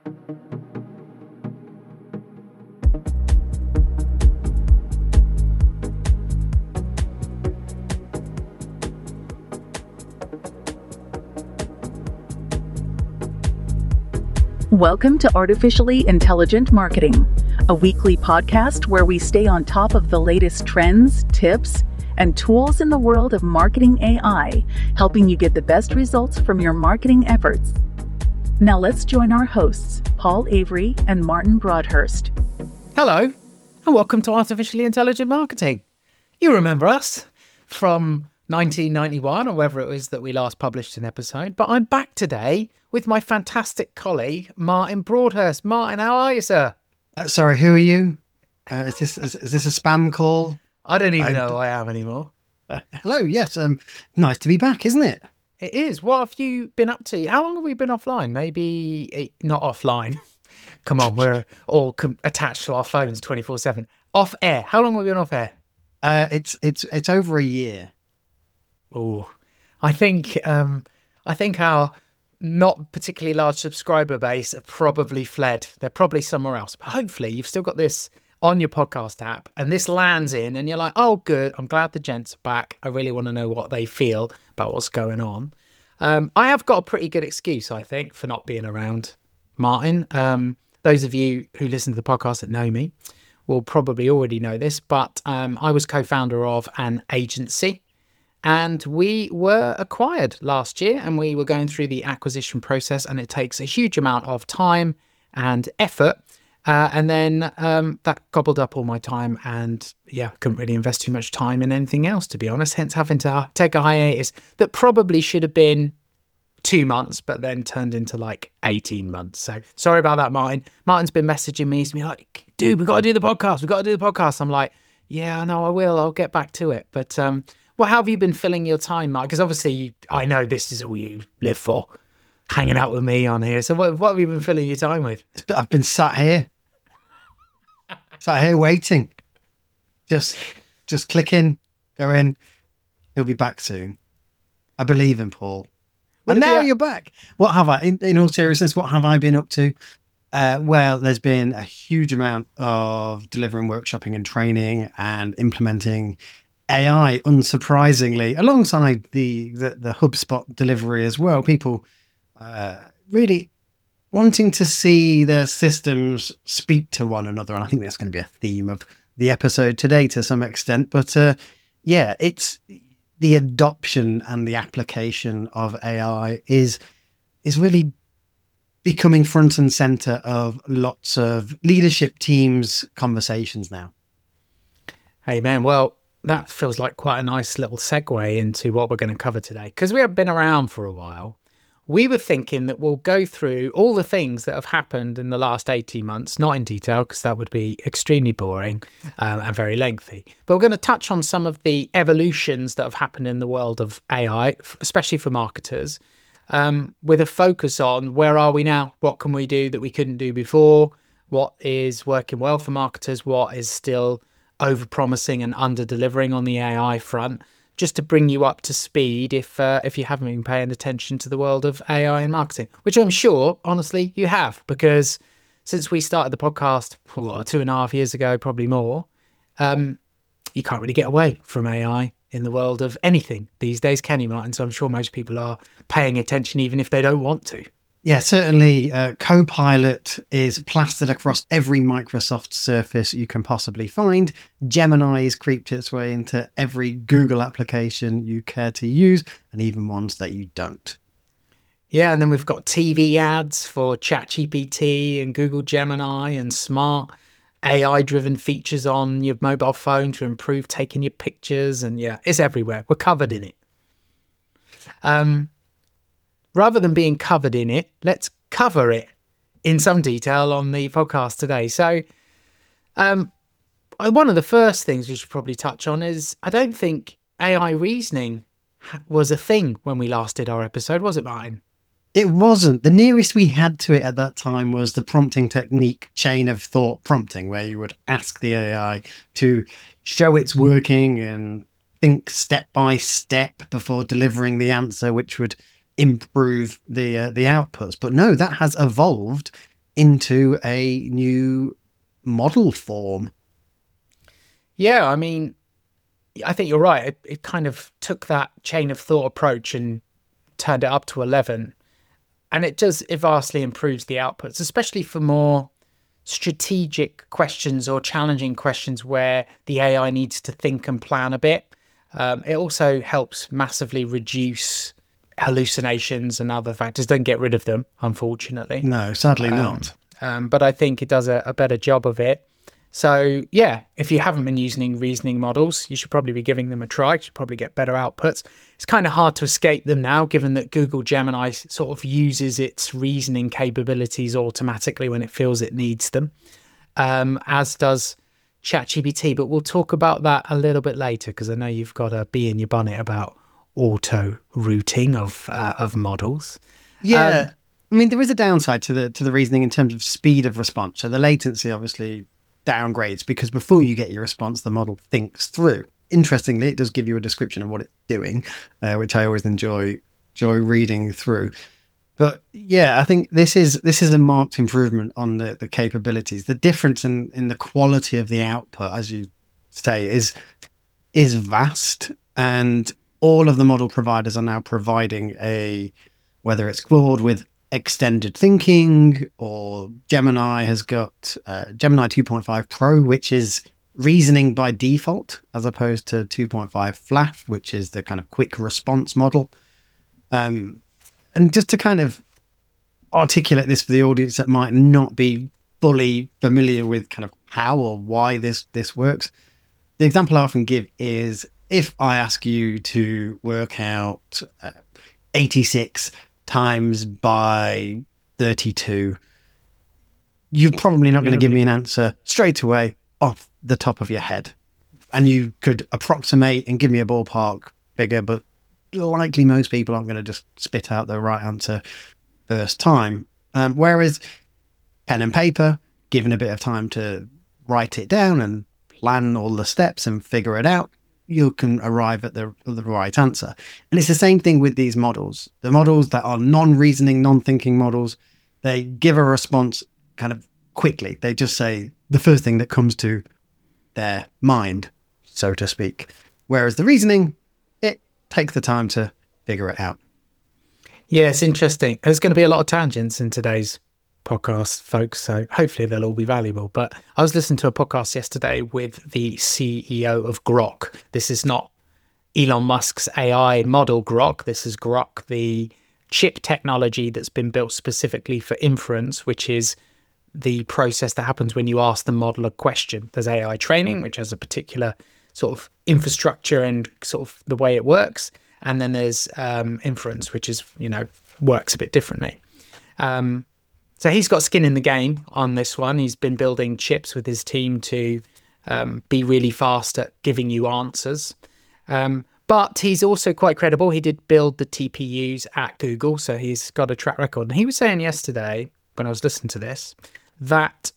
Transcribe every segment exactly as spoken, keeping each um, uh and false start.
Welcome to Artificially Intelligent Marketing, a weekly podcast where we stay on top of the latest trends, tips, and tools in the world of marketing A I, helping you get the best results from your marketing efforts. Now let's join our hosts, Paul Avery and Martin Broadhurst. Hello, and welcome to Artificially Intelligent Marketing. You remember us from nineteen ninety-one, or wherever it was that we last published an episode, but I'm back today with my fantastic colleague, Martin Broadhurst. Martin, how are you, sir? Uh, sorry, who are you? Uh, is this is, is this a spam call? I don't even I, know who I am anymore. Uh, hello, yes, um, nice to be back, isn't it? It is. What have you been up to? How long have we been offline? Maybe eight, not offline. Come on, we're all com- attached to our phones twenty-four seven. Off air. How long have we been off air? Uh, it's it's it's over a year. Oh, I think um, I think our not particularly large subscriber base have probably fled. They're probably somewhere else. But hopefully you've still got this on your podcast app and this lands in and you're like, oh, good. I'm glad the gents are back. I really want to know what they feel about what's going on. Um, I have got a pretty good excuse, I think, for not being around, Martin. Um, those of you who listen to the podcast that know me will probably already know this, but um, I was co-founder of an agency. And we were acquired last year and we were going through the acquisition process, and it takes a huge amount of time and effort. Uh, and then um, that gobbled up all my time, and yeah, couldn't really invest too much time in anything else, to be honest, hence having to take a hiatus that probably should have been two months, but then turned into like eighteen months. So sorry about that, Martin. Martin's been messaging me. He's been like, dude, we've got to do the podcast. We've got to do the podcast. I'm like, yeah, no, I will. I'll get back to it. But um, well, how have you been filling your time, Mark? Because obviously I know this is all you live for, hanging out with me on here. So what, what have you been filling your time with? I've been sat here, sat here waiting, just just click in, go in. He'll be back soon. I believe in Paul. What and now you- you're back. What have I, in, in all seriousness, what have I been up to? Uh, well, there's been a huge amount of delivering, workshopping and training and implementing A I, unsurprisingly, alongside the, the, the HubSpot delivery as well. People uh, really wanting to see their systems speak to one another. And I think that's going to be a theme of the episode today to some extent. But uh, yeah, it's the adoption and the application of A I is is really becoming front and center of lots of leadership teams' conversations now. Hey, man, well, that feels like quite a nice little segue into what we're going to cover today. Because we have been around for a while, we were thinking that we'll go through all the things that have happened in the last eighteen months, not in detail, because that would be extremely boring um, and very lengthy. But we're going to touch on some of the evolutions that have happened in the world of A I, especially for marketers, um, with a focus on where are we now? What can we do that we couldn't do before? What is working well for marketers? What is still over-promising and under-delivering on the A I front, just to bring you up to speed if uh, if you haven't been paying attention to the world of A I and marketing, which I'm sure, honestly, you have, because since we started the podcast what, two and a half years ago, probably more, um, you can't really get away from A I in the world of anything these days, can you, Martin? So I'm sure most people are paying attention even if they don't want to. Yeah, certainly. Uh, Copilot is plastered across every Microsoft Surface you can possibly find. Gemini has creeped its way into every Google application you care to use, and even ones that you don't. Yeah, and then we've got T V ads for ChatGPT and Google Gemini and smart A I-driven features on your mobile phone to improve taking your pictures. And yeah, it's everywhere. We're covered in it. Um. Rather than being covered in it, let's cover it in some detail on the podcast today. So um, one of the first things we should probably touch on is I don't think A I reasoning was a thing when we last did our episode, was it, Martin? It wasn't. The nearest we had to it at that time was the prompting technique chain of thought prompting, where you would ask the A I to show it's working and think step by step before delivering the answer, which would improve the uh, the outputs. But no, that has evolved into a new model form. Yeah, I mean, I think you're right. It, it kind of took that chain of thought approach and turned it up to eleven. And it does, it vastly improves the outputs, especially for more strategic questions or challenging questions where the A I needs to think and plan a bit. Um, it also helps massively reduce hallucinations and other factors. Don't get rid of them, unfortunately. No, sadly um, not. Um, but I think it does a, a better job of it. So yeah, if you haven't been using reasoning models, you should probably be giving them a try. You should probably get better outputs. It's kind of hard to escape them now, given that Google Gemini sort of uses its reasoning capabilities automatically when it feels it needs them, um, as does ChatGPT. But we'll talk about that a little bit later, because I know you've got a bee in your bonnet about auto routing of uh, of models. Yeah. Um, I mean, there is a downside to the to the reasoning in terms of speed of response. So the latency obviously downgrades, because before you get your response, the model thinks through. Interestingly, it does give you a description of what it's doing, uh, which I always enjoy enjoy reading through. But yeah, I think this is this is a marked improvement on the, the capabilities. The difference in, in the quality of the output, as you say, is is vast, and all of the model providers are now providing a, whether it's Claude with extended thinking, or Gemini has got uh, Gemini two point five Pro, which is reasoning by default, as opposed to two point five Flash, which is the kind of quick response model. Um, and just to kind of articulate this for the audience that might not be fully familiar with kind of how or why this this works, the example I often give is if I ask you to work out uh, eighty-six times by thirty-two, you're probably not going to give me an answer straight away off the top of your head. And you could approximate and give me a ballpark figure, but likely most people aren't going to just spit out the right answer first time. Um, whereas pen and paper, given a bit of time to write it down and plan all the steps and figure it out, you can arrive at the, the right answer. And it's the same thing with these models. The models that are non-reasoning, non-thinking models, they give a response kind of quickly. They just say the first thing that comes to their mind, so to speak. Whereas the reasoning, it takes the time to figure it out. Yeah, it's interesting. There's going to be a lot of tangents in today's podcast, folks, so hopefully they'll all be valuable. But I was listening to a podcast yesterday with the C E O of Grok. This is not Elon Musk's A I model Grok. This is Grok, the chip technology that's been built specifically for inference, which is the process that happens when you ask the model a question. There's A I training, which has a particular sort of infrastructure and sort of the way it works. And then there's um, inference, which is, you know, works a bit differently. Um, So he's got skin in the game on this one. He's been building chips with his team to um, be really fast at giving you answers. Um, but he's also quite credible. He did build the T P Us at Google, so he's got a track record. And he was saying yesterday, when I was listening to this, that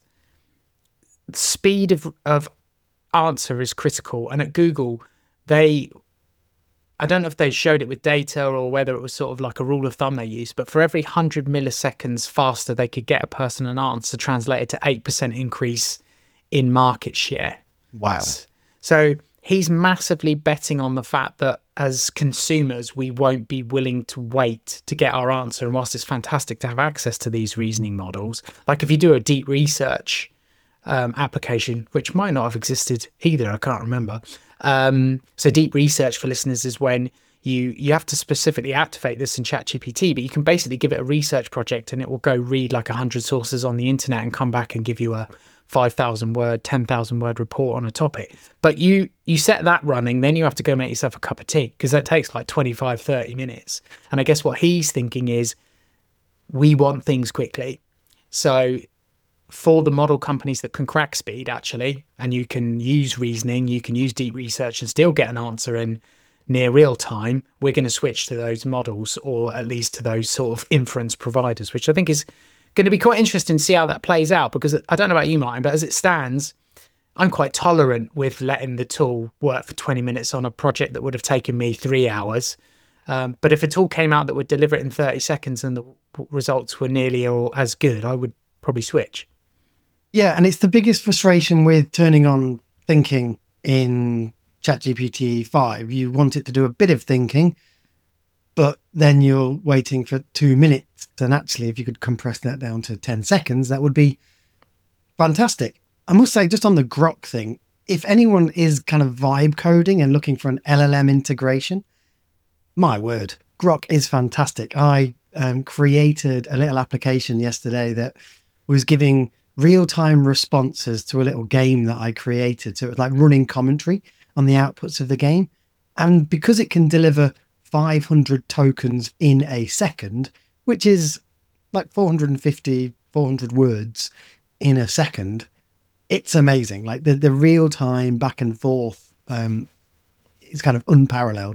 speed of, of answer is critical. And at Google, they... I don't know if they showed it with data or whether it was sort of like a rule of thumb they used, but for every one hundred milliseconds faster they could get a person an answer translated to eight percent increase in market share. Wow. So he's massively betting on the fact that as consumers, we won't be willing to wait to get our answer. And whilst it's fantastic to have access to these reasoning models, like if you do a deep research um, application, which might not have existed either, I can't remember. Um, so deep research for listeners is when you, you have to specifically activate this in ChatGPT, but you can basically give it a research project and it will go read like one hundred sources on the internet and come back and give you a five thousand word, ten thousand word report on a topic. But you, you set that running, then you have to go make yourself a cup of tea, because that takes like twenty-five, thirty minutes. And I guess what he's thinking is we want things quickly. So for the model companies that can crack speed, actually, and you can use reasoning, you can use deep research and still get an answer in near real time, we're going to switch to those models, or at least to those sort of inference providers, which I think is going to be quite interesting to see how that plays out. Because I don't know about you, Martin, but as it stands, I'm quite tolerant with letting the tool work for twenty minutes on a project that would have taken me three hours. Um, but if a tool came out that would deliver it in thirty seconds and the results were nearly or as good, I would probably switch. Yeah, and it's the biggest frustration with turning on thinking in ChatGPT five. You want it to do a bit of thinking, but then you're waiting for two minutes. And actually, if you could compress that down to ten seconds, that would be fantastic. I must say, just on the Grok thing, if anyone is kind of vibe coding and looking for an L L M integration, my word, Grok is fantastic. I um, created a little application yesterday that was giving real-time responses to a little game that I created. So it was like running commentary on the outputs of the game. And because it can deliver five hundred tokens in a second, which is like four hundred fifty, four hundred words in a second, it's amazing. Like the, the real-time back and forth um, is kind of unparalleled.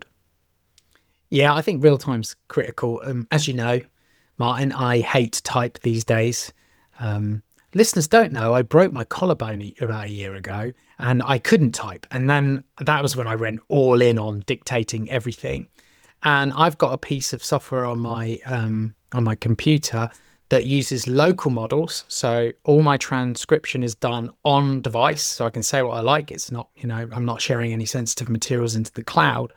Yeah, I think real time's critical. Um, as you know, Martin, I hate type these days. Um, listeners don't know, I broke my collarbone about a year ago and I couldn't type. And then that was when I went all in on dictating everything. And I've got a piece of software on my um, on my computer that uses local models. So all my transcription is done on device. So I can say what I like. It's not, you know, I'm not sharing any sensitive materials into the cloud.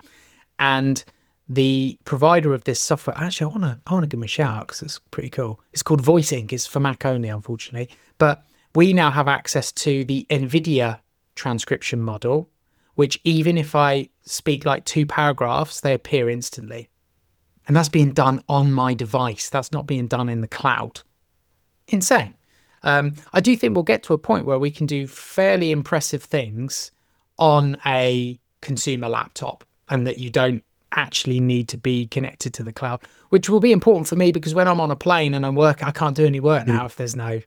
And the provider of this software, actually, I want to I want to give them a shout out because it's pretty cool. It's called VoiceInk. It's for Mac only, unfortunately. But we now have access to the NVIDIA transcription model, which even if I speak like two paragraphs, they appear instantly. And that's being done on my device. That's not being done in the cloud. Insane. Um, I do think we'll get to a point where we can do fairly impressive things on a consumer laptop and that you don't actually need to be connected to the cloud, which will be important for me because when I'm on a plane and I'm working, I can't do any work now if there's no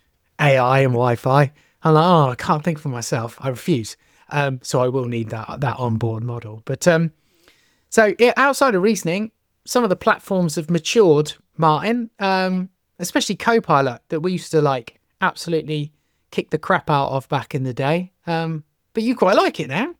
A I and Wi-Fi. I'm like, oh, I can't think for myself. I refuse. Um, so I will need that that onboard model. But um, so yeah, outside of reasoning, some of the platforms have matured, Martin, um, especially Copilot that we used to like absolutely kick the crap out of back in the day. Um, but you quite like it now.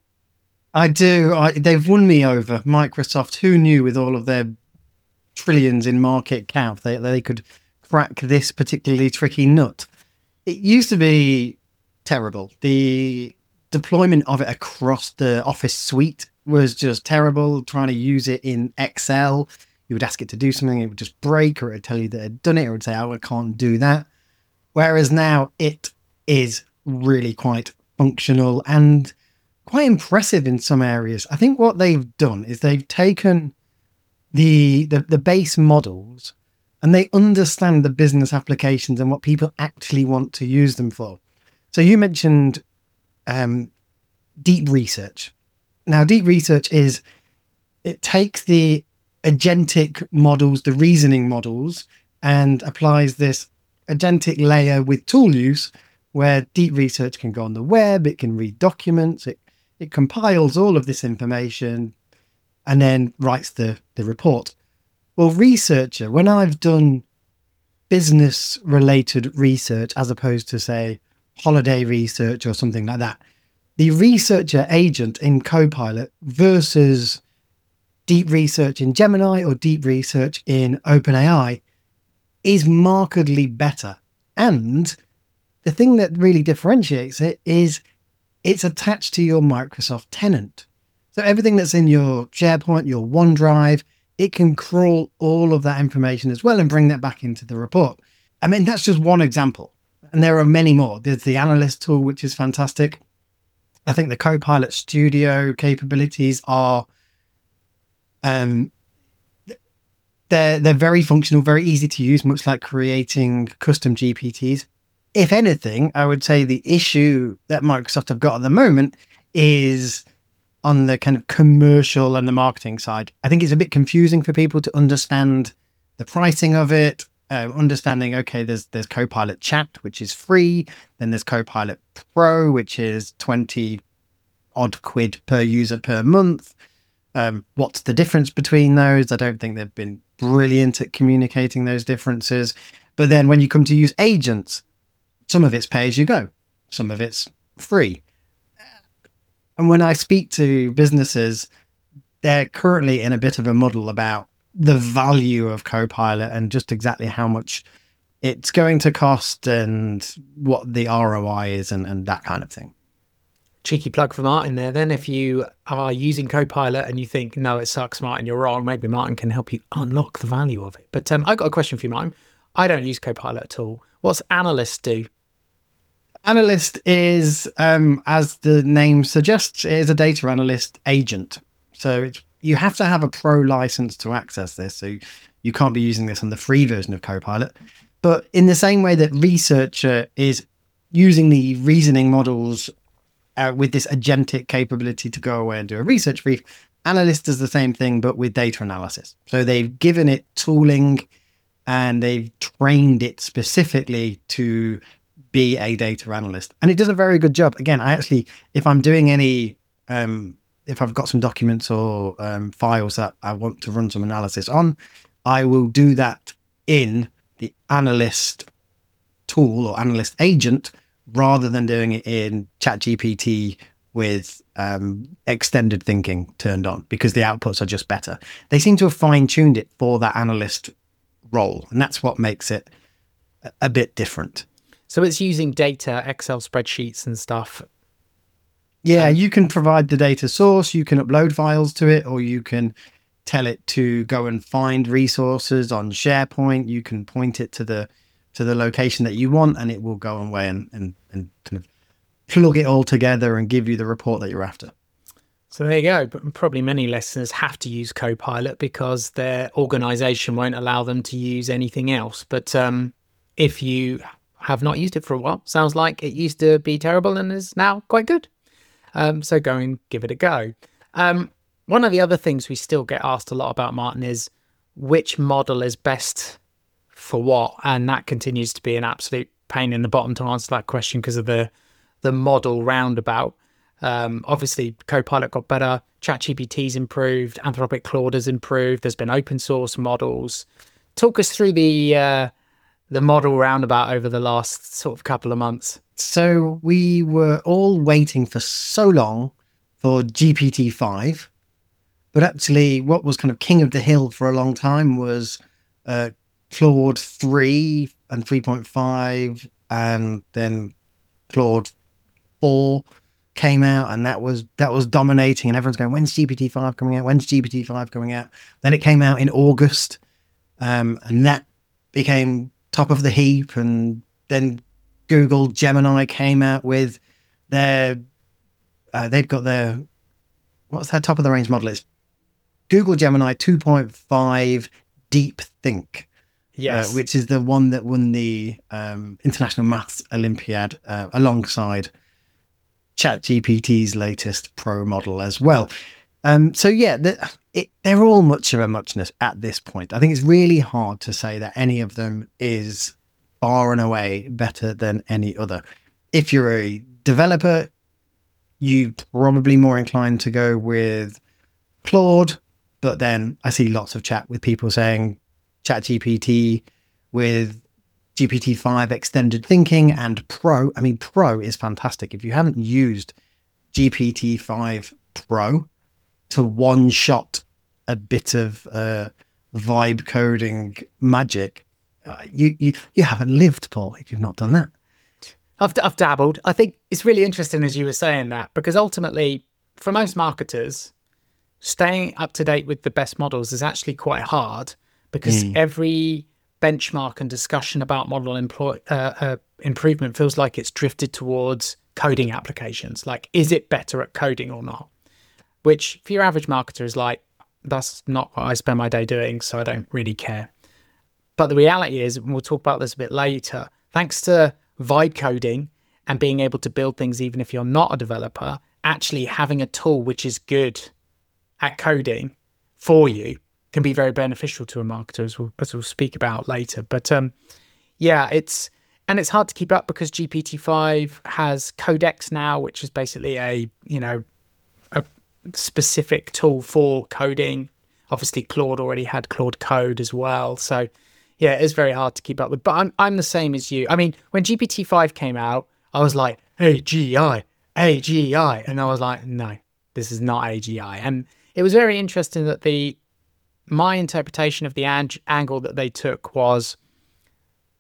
I do. I, they've won me over. Microsoft, who knew with all of their trillions in market cap, they, they could crack this particularly tricky nut. It used to be terrible. The deployment of it across the Office suite was just terrible. Trying to use it in Excel, you would ask it to do something, it would just break, or it would tell you that it had done it, or it would say, oh, I can't do that. Whereas now it is really quite functional and quite impressive in some areas. I think what they've done is they've taken the, the the base models and they understand the business applications and what people actually want to use them for. So you mentioned um, deep research. Now, deep research is, it takes the agentic models, the reasoning models, and applies this agentic layer with tool use where deep research can go on the web, it can read documents, it It compiles all of this information and then writes the, the report. Well, researcher, when I've done business related research, as opposed to say holiday research or something like that, the researcher agent in Copilot versus deep research in Gemini or deep research in OpenAI is markedly better. And the thing that really differentiates it is it's attached to your Microsoft tenant. So everything that's in your SharePoint, your OneDrive, it can crawl all of that information as well and bring that back into the report. I mean, that's just one example. And there are many more. There's the analyst tool, which is fantastic. I think the Copilot Studio capabilities are, um, they're, they're very functional, very easy to use, much like creating custom G P Ts. If anything, I would say the issue that Microsoft have got at the moment is on the kind of commercial and the marketing side. I think it's a bit confusing for people to understand the pricing of it, uh, understanding, okay, there's there's Copilot Chat, which is free. Then there's Copilot Pro, which is twenty odd quid per user per month. Um, what's the difference between those? I don't think they've been brilliant at communicating those differences. But then when you come to use agents, some of it's pay as you go, some of it's free. And when I speak to businesses, they're currently in a bit of a muddle about the value of Copilot and just exactly how much it's going to cost and what the R O I is and, and that kind of thing. Cheeky plug for Martin there. Then if you are using Copilot and you think, no, it sucks, Martin, you're wrong, maybe Martin can help you unlock the value of it. But um, I've got a question for you, Martin. I don't use Copilot at all. What's Analyst do? Analyst is, um, as the name suggests, it is a data analyst agent. So it's, you have to have a pro license to access this. So you can't be using this on the free version of Copilot. But in the same way that researcher is using the reasoning models uh, with this agentic capability to go away and do a research brief, analyst does the same thing, but with data analysis. So they've given it tooling and they've trained it specifically to be a data analyst. And it does a very good job. Again, I actually, if I'm doing any, um, if I've got some documents or um, files that I want to run some analysis on, I will do that in the analyst tool or analyst agent rather than doing it in ChatGPT with um, extended thinking turned on, because the outputs are just better. They seem to have fine-tuned it for that analyst role, and that's what makes it a, a bit different. So it's using data, Excel spreadsheets and stuff. Yeah, you can provide the data source, you can upload files to it, or you can tell it to go and find resources on SharePoint. You can point it to the to the location that you want, and it will go away and, and, and kind of plug it all together and give you the report that you're after. So there you go. But probably many listeners have to use Copilot because their organization won't allow them to use anything else. But um, if you have not used it for a while, sounds like it used to be terrible and is now quite good. Um, so go and give it a go. Um, one of the other things we still get asked a lot about, Martin, is which model is best for what? And that continues to be an absolute pain in the bottom to answer that question because of the, the model roundabout. Um, obviously, Copilot got better, ChatGPT's improved, Anthropic Claude has improved, there's been open source models. Talk us through the uh, the model roundabout over the last sort of couple of months. So we were all waiting for so long for G P T five, but actually what was kind of king of the hill for a long time was uh, Claude three and three point five, and then Claude four came out, and that was that was dominating, and everyone's going, when's G P T five coming out? When's G P T five coming out? Then it came out in August, um, and that became top of the heap, and then Google Gemini came out with their, uh, they've got their, what's their top of the range model? It's Google Gemini two point five Deep Think, yes, uh, which is the one that won the um, International Maths Olympiad uh, alongside ChatGPT's latest Pro model as well. Um, so yeah, the, it, they're all much of a muchness at this point. I think it's really hard to say that any of them is far and away better than any other. If you're a developer, you're probably more inclined to go with Claude, but then I see lots of chat with people saying ChatGPT with G P T five extended thinking and Pro. I mean, Pro is fantastic. If you haven't used G P T five Pro to one shot a bit of uh, vibe coding magic, uh, you, you you haven't lived, Paul, if you've not done that. I've, I've dabbled. I think it's really interesting as you were saying that, because ultimately for most marketers, staying up to date with the best models is actually quite hard, because mm. every benchmark and discussion about model employ, uh, uh, improvement feels like it's drifted towards coding applications. Like, is it better at coding or not? Which for your average marketer is like, that's not what I spend my day doing, so I don't really care. But the reality is, and we'll talk about this a bit later, thanks to vibe coding and being able to build things even if you're not a developer, actually having a tool which is good at coding for you can be very beneficial to a marketer, as we'll, as we'll speak about later. But um, yeah, it's, and it's hard to keep up because G P T five has Codex now, which is basically a, you know, a specific tool for coding. Obviously Claude already had Claude Code as well. So yeah, it's very hard to keep up with, but I'm, I'm the same as you. I mean, when G P T five came out, I was like, A G I, A G I. And I was like, no, this is not A G I. And it was very interesting that the, my interpretation of the ang- angle that they took was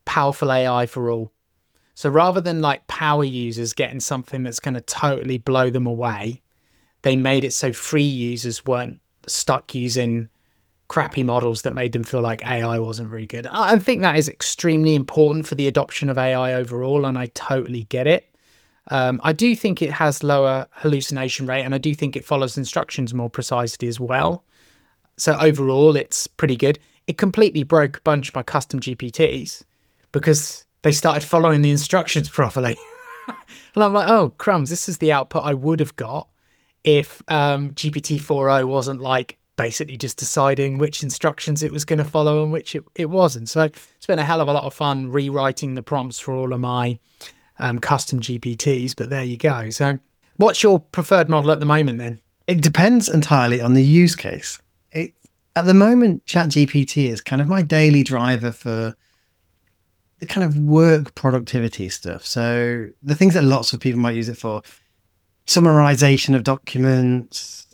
powerful A I for all. So rather than like power users getting something that's going to totally blow them away, they made it so free users weren't stuck using crappy models that made them feel like A I wasn't very good. I think that is extremely important for the adoption of A I overall, and I totally get it. Um, I do think it has lower hallucination rate, and I do think it follows instructions more precisely as well. So overall, it's pretty good. It completely broke a bunch of my custom G P Ts because they started following the instructions properly. And I'm like, oh, crumbs, this is the output I would have got if um, G P T four point oh wasn't like basically just deciding which instructions it was going to follow and which it, it wasn't. So it's been a hell of a lot of fun rewriting the prompts for all of my um, custom G P Ts, but there you go. So what's your preferred model at the moment then? It depends entirely on the use case. It, at the moment, ChatGPT is kind of my daily driver for the kind of work productivity stuff. So the things that lots of people might use it for: summarization of documents,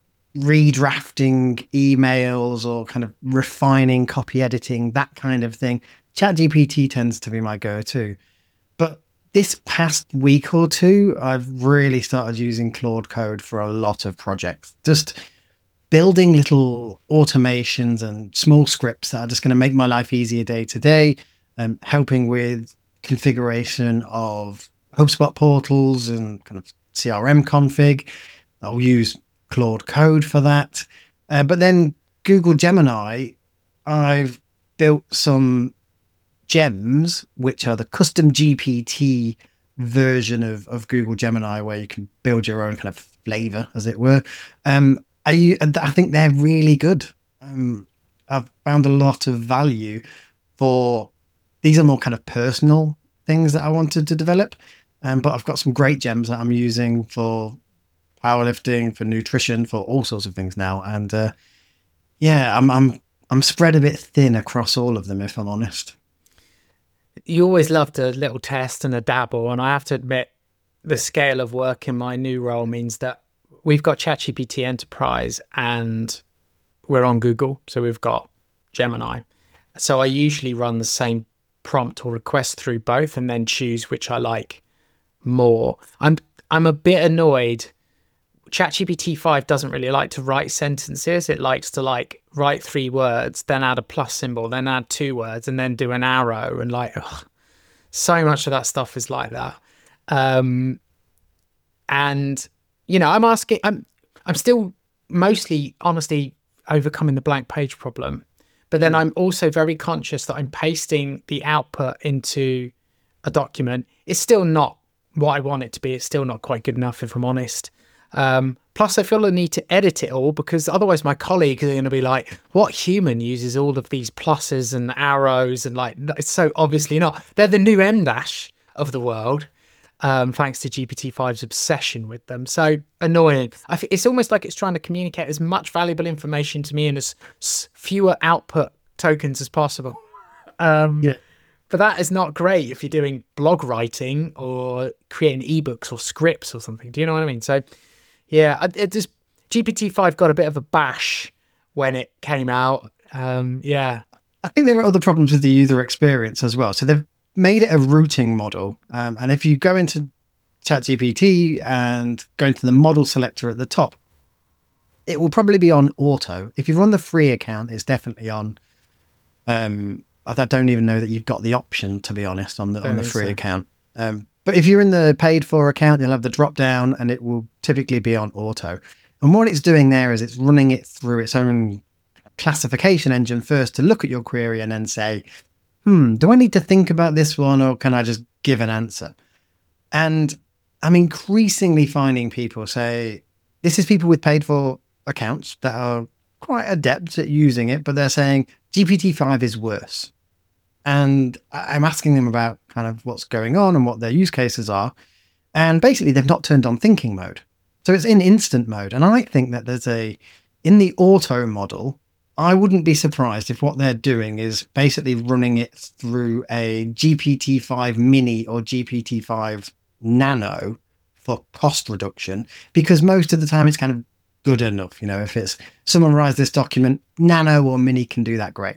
redrafting emails, or kind of refining copy editing, that kind of thing. ChatGPT tends to be my go-to. But this past week or two, I've really started using Claude Code for a lot of projects. Just building little automations and small scripts that are just going to make my life easier day to day, and helping with configuration of HubSpot portals and kind of C R M config. I'll use Claude Code for that. Uh, but then Google Gemini, I've built some gems, which are the custom G P T version of, of Google Gemini, where you can build your own kind of flavor, as it were. Um, I, I think they're really good. Um, I've found a lot of value for, these are more kind of personal things that I wanted to develop. Um, but I've got some great gems that I'm using for powerlifting, for nutrition, for all sorts of things now. And uh, yeah, I'm I'm I'm spread a bit thin across all of them, if I'm honest. You always loved a little test and a dabble, and I have to admit, the scale of work in my new role means that we've got ChatGPT Enterprise and we're on Google, so we've got Gemini. So I usually run the same prompt or request through both and then choose which I like more. I'm I'm a bit annoyed. ChatGPT five doesn't really like to write sentences. It likes to like write three words, then add a plus symbol, then add two words, and then do an arrow. And like, ugh, so much of that stuff is like that. Um, and you know, I'm asking, I'm I'm still mostly, honestly, overcoming the blank page problem. But then I'm also very conscious that I'm pasting the output into a document. It's still not what I want it to be. It's still not quite good enough, if I'm honest. Um, plus, I feel the need to edit it all, because otherwise my colleagues are going to be like, what human uses all of these pluses and arrows? And like, it's so obviously not. They're the new M dash of the world, um, thanks to G P T five's obsession with them. So annoying. I th- it's almost like it's trying to communicate as much valuable information to me in as s- fewer output tokens as possible. Um, yeah. But that is not great if you're doing blog writing or creating ebooks or scripts or something. Do you know what I mean? So, yeah, it just G P T five got a bit of a bash when it came out. Um, yeah. I think there are other problems with the user experience as well. So they've made it a routing model. Um, and if you go into ChatGPT and go into the model selector at the top, it will probably be on auto. If you run the free account, it's definitely on. Um, I don't even know that you've got the option, to be honest, on the on the free so. account. Um, but if you're in the paid for account, you'll have the drop down and it will typically be on auto. And what it's doing there is it's running it through its own classification engine first to look at your query and then say, hmm, do I need to think about this one, or can I just give an answer? And I'm increasingly finding people say, this is people with paid for accounts that are quite adept at using it, but they're saying G P T five is worse. And I'm asking them about kind of what's going on and what their use cases are. And basically they've not turned on thinking mode. So it's in instant mode. And I think that there's a, in the auto model, I wouldn't be surprised if what they're doing is basically running it through a G P T five mini or G P T five nano for cost reduction, because most of the time it's kind of good enough. You know, if it's summarize this document, nano or mini can do that great.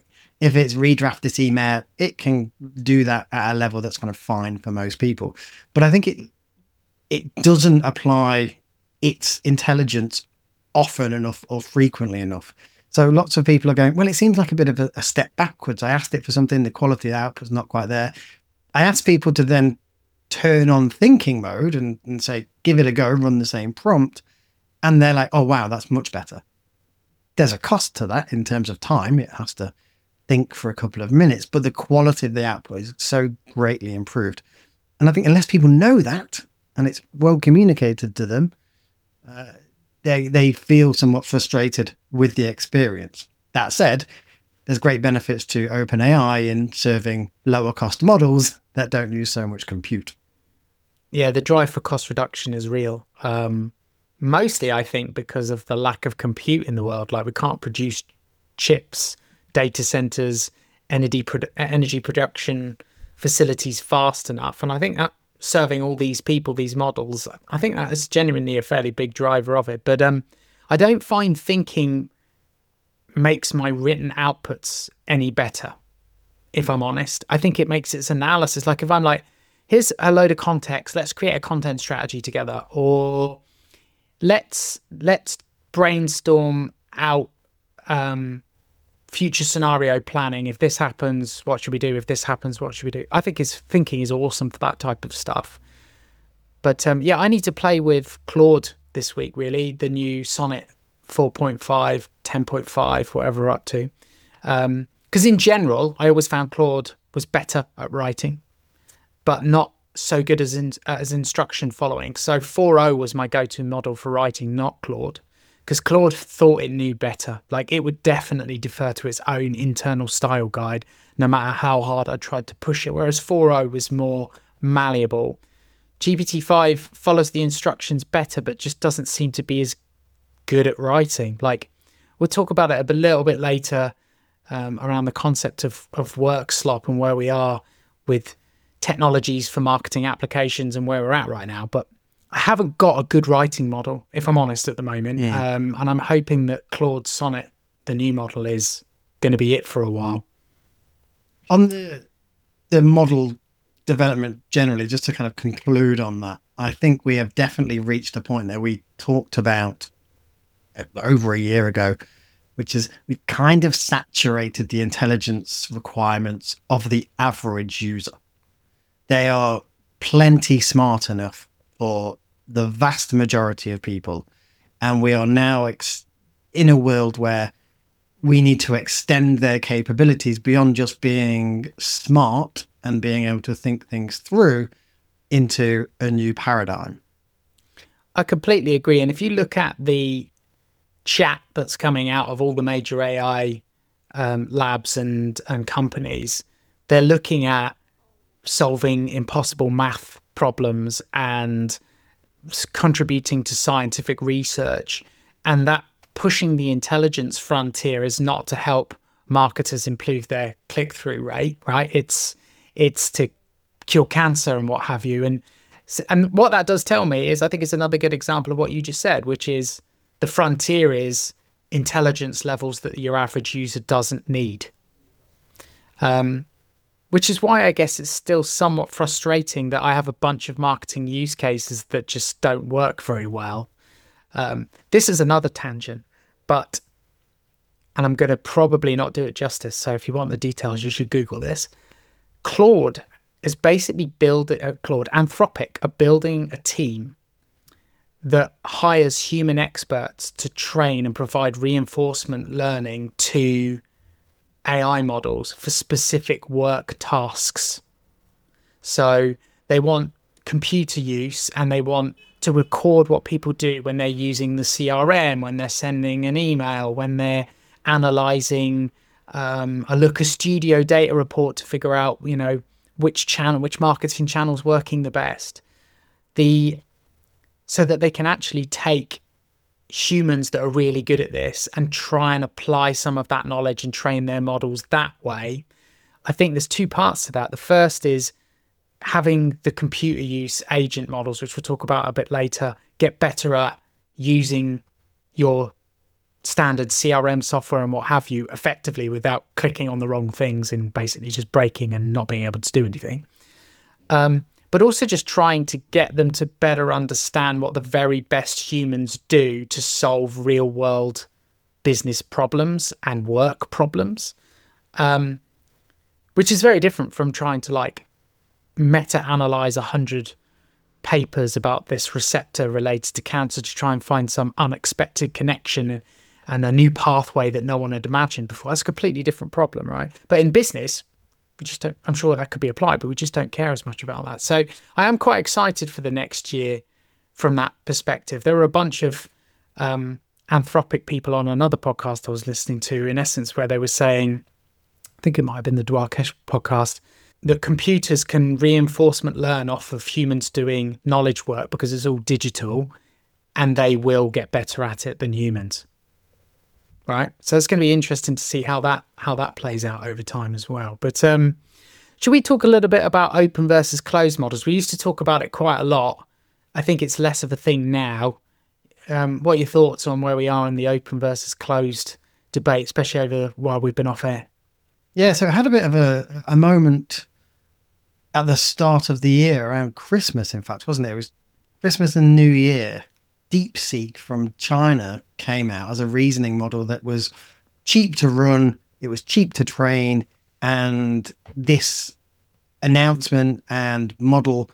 If it's redraft this email, it can do that at a level that's kind of fine for most people. But I think it it doesn't apply its intelligence often enough or frequently enough. So lots of people are going, well, it seems like a bit of a, a step backwards. I asked it for something, the quality of the output's not quite there. I asked people to then turn on thinking mode and, and say, give it a go, run the same prompt. And they're like, oh, wow, that's much better. There's a cost to that in terms of time. It has to think for a couple of minutes, but the quality of the output is so greatly improved. And I think unless people know that and it's well communicated to them, uh, they they feel somewhat frustrated with the experience. That said, there's great benefits to OpenAI in serving lower cost models that don't use so much compute. Yeah, the drive for cost reduction is real. Um, mostly, I think, because of the lack of compute in the world. Like we can't produce chips, data centers, energy produ- energy production facilities fast enough. And I think that serving all these people, these models, I think that is genuinely a fairly big driver of it. But um, I don't find thinking makes my written outputs any better, if I'm honest. I think it makes its analysis, like if I'm like, here's a load of context, let's create a content strategy together, or let's let's brainstorm out um, future scenario planning. If this happens, what should we do? If this happens, what should we do? I think his thinking is awesome for that type of stuff. But um, yeah, I need to play with Claude this week, really, the new Sonnet four point five, ten point five, whatever we're up to. Um, because in general, I always found Claude was better at writing, but not so good as in, as instruction following. So four point oh was my go-to model for writing, not Claude, because Claude thought it knew better. Like it would definitely defer to its own internal style guide, no matter how hard I tried to push it. Whereas four point oh was more malleable. G P T five follows the instructions better, but just doesn't seem to be as good at writing. Like we'll talk about it a little bit later um, around the concept of, of work slop and where we are with technologies for marketing applications and where we're at right now. But I haven't got a good writing model, if I'm honest, at the moment. Yeah. Um, and I'm hoping that Claude Sonnet, the new model, is going to be it for a while. On the the model development generally, just to kind of conclude on that, I think we have definitely reached a point that we talked about over a year ago, which is we've kind of saturated the intelligence requirements of the average user. They are plenty smart enough for the vast majority of people. And we are now ex- in a world where we need to extend their capabilities beyond just being smart and being able to think things through into a new paradigm. I completely agree. And if you look at the chat that's coming out of all the major A I um, labs and, and companies, they're looking at solving impossible math problems and contributing to scientific research. And that pushing the intelligence frontier is not to help marketers improve their click-through rate, right? It's it's to cure cancer and what have you. And and what that does tell me is, I think it's another good example of what you just said, which is the frontier is intelligence levels that your average user doesn't need. Um, which is why I guess it's still somewhat frustrating that I have a bunch of marketing use cases that just don't work very well. Um, this is another tangent, but, and I'm going to probably not do it justice, so if you want the details, you should Google this. Claude is basically building, uh, Claude, Anthropic are building a team that hires human experts to train and provide reinforcement learning to A I models for specific work tasks. So they want computer use and they want to record what people do when they're using the C R M, when they're sending an email, when they're analyzing um, a Looker Studio data report to figure out, you know, which channel, which marketing channel's working the best. The so that they can actually take humans that are really good at this and try and apply some of that knowledge and train their models that way. I think there's two parts to that. The first is having the computer use agent models, which we'll talk about a bit later, get better at using your standard C R M software and what have you effectively without clicking on the wrong things and basically just breaking and not being able to do anything. Um, but also just trying to get them to better understand what the very best humans do to solve real world business problems and work problems, um, which is very different from trying to like meta-analyze a hundred papers about this receptor related to cancer to try and find some unexpected connection and a new pathway that no one had imagined before. That's a completely different problem, right? But in business, we just don't, I'm sure that could be applied, but we just don't care as much about that. So I am quite excited for the next year from that perspective. There were a bunch of um, Anthropic people on another podcast I was listening to, in essence, where they were saying, I think it might have been the Dwarkesh podcast, that computers can reinforcement learn off of humans doing knowledge work because it's all digital, and they will get better at it than humans. Right. So it's going to be interesting to see how that how that plays out over time as well. But um, should we talk a little bit about open versus closed models? We used to talk about it quite a lot. I think it's less of a thing now. Um, what are your thoughts on where we are in the open versus closed debate, especially over while we've been off air? Yeah, so I had a bit of a, a moment at the start of the year, around Christmas, in fact, wasn't it? It was Christmas and New Year. DeepSeek from China came out as a reasoning model that was cheap to run, it was cheap to train, and this announcement and model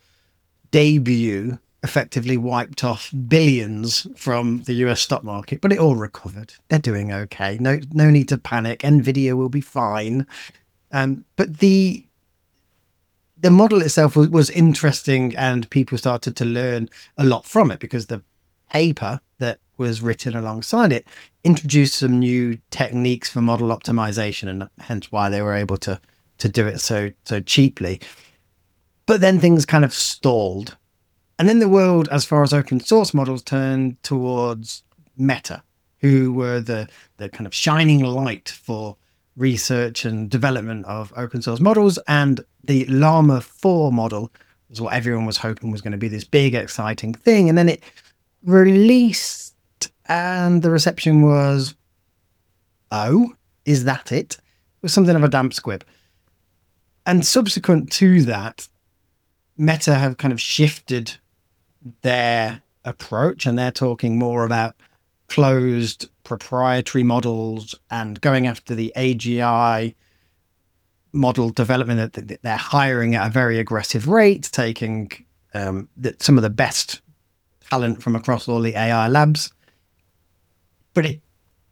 debut effectively wiped off billions from the U S stock market, but it all recovered. They're doing okay. No, no need to panic. Nvidia will be fine. Um, but the the model itself was, was interesting, and people started to learn a lot from it because the paper that was written alongside it introduced some new techniques for model optimization, and hence why they were able to to do it so so cheaply. But then things kind of stalled, and then the world, as far as open source models, turned towards Meta, who were the the kind of shining light for research and development of open source models. And the Llama four model was what everyone was hoping was going to be this big exciting thing, and then it released and the reception was, oh, is that it? It was something of a damp squib. And subsequent to that, Meta have kind of shifted their approach, and they're talking more about closed proprietary models and going after the A G I model development. That they're hiring at a very aggressive rate, taking um, the, some of the best talent from across all the A I labs. But it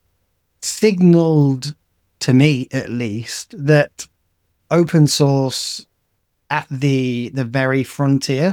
signaled to me, at least, that open source at the the very frontier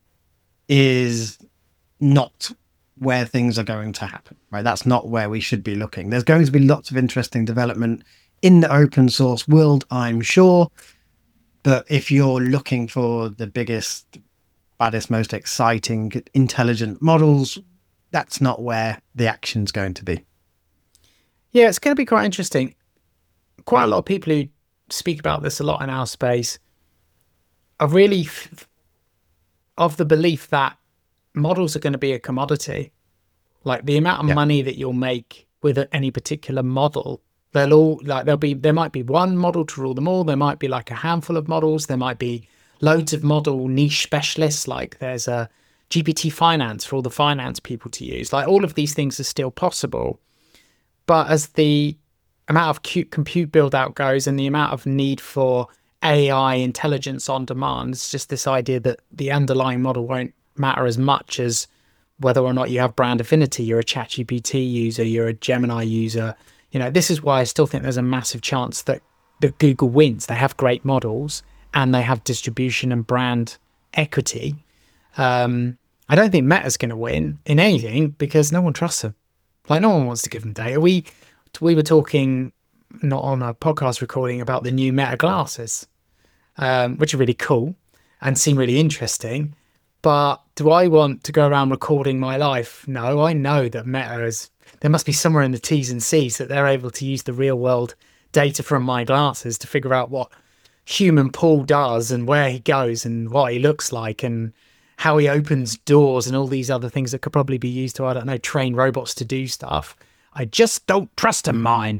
is not where things are going to happen, right? That's not where we should be looking. There's going to be lots of interesting development in the open source world, I'm sure. But if you're looking for the biggest, baddest, most exciting, intelligent models, that's not where the action's going to be. Yeah, it's going to be quite interesting. Quite a lot of people who speak about this a lot in our space are really f- of the belief that models are going to be a commodity. Like the amount of yeah. money that you'll make with any particular model, they'll all like there'll be there might be one model to rule them all. There might be like a handful of models. There might be loads of model niche specialists. Like there's a G P T Finance for all the finance people to use. Like all of these things are still possible, but as the amount of cute compute build out goes and the amount of need for A I intelligence on demand, it's just this idea that the underlying model won't matter as much as whether or not you have brand affinity. You're a ChatGPT user, you're a Gemini user. You know, this is why I still think there's a massive chance that, that Google wins. They have great models and they have distribution and brand equity. Um, I don't think Meta's going to win in anything because no one trusts them. Like no one wants to give them data. We we were talking, not on a podcast recording, about the new Meta glasses, um, which are really cool and seem really interesting. But do I want to go around recording my life? No, I know that Meta is, there must be somewhere in the T's and C's that they're able to use the real world data from my glasses to figure out what human Paul does and where he goes and what he looks like and how he opens doors and all these other things that could probably be used to, I don't know, train robots to do stuff. I just don't trust them, mine.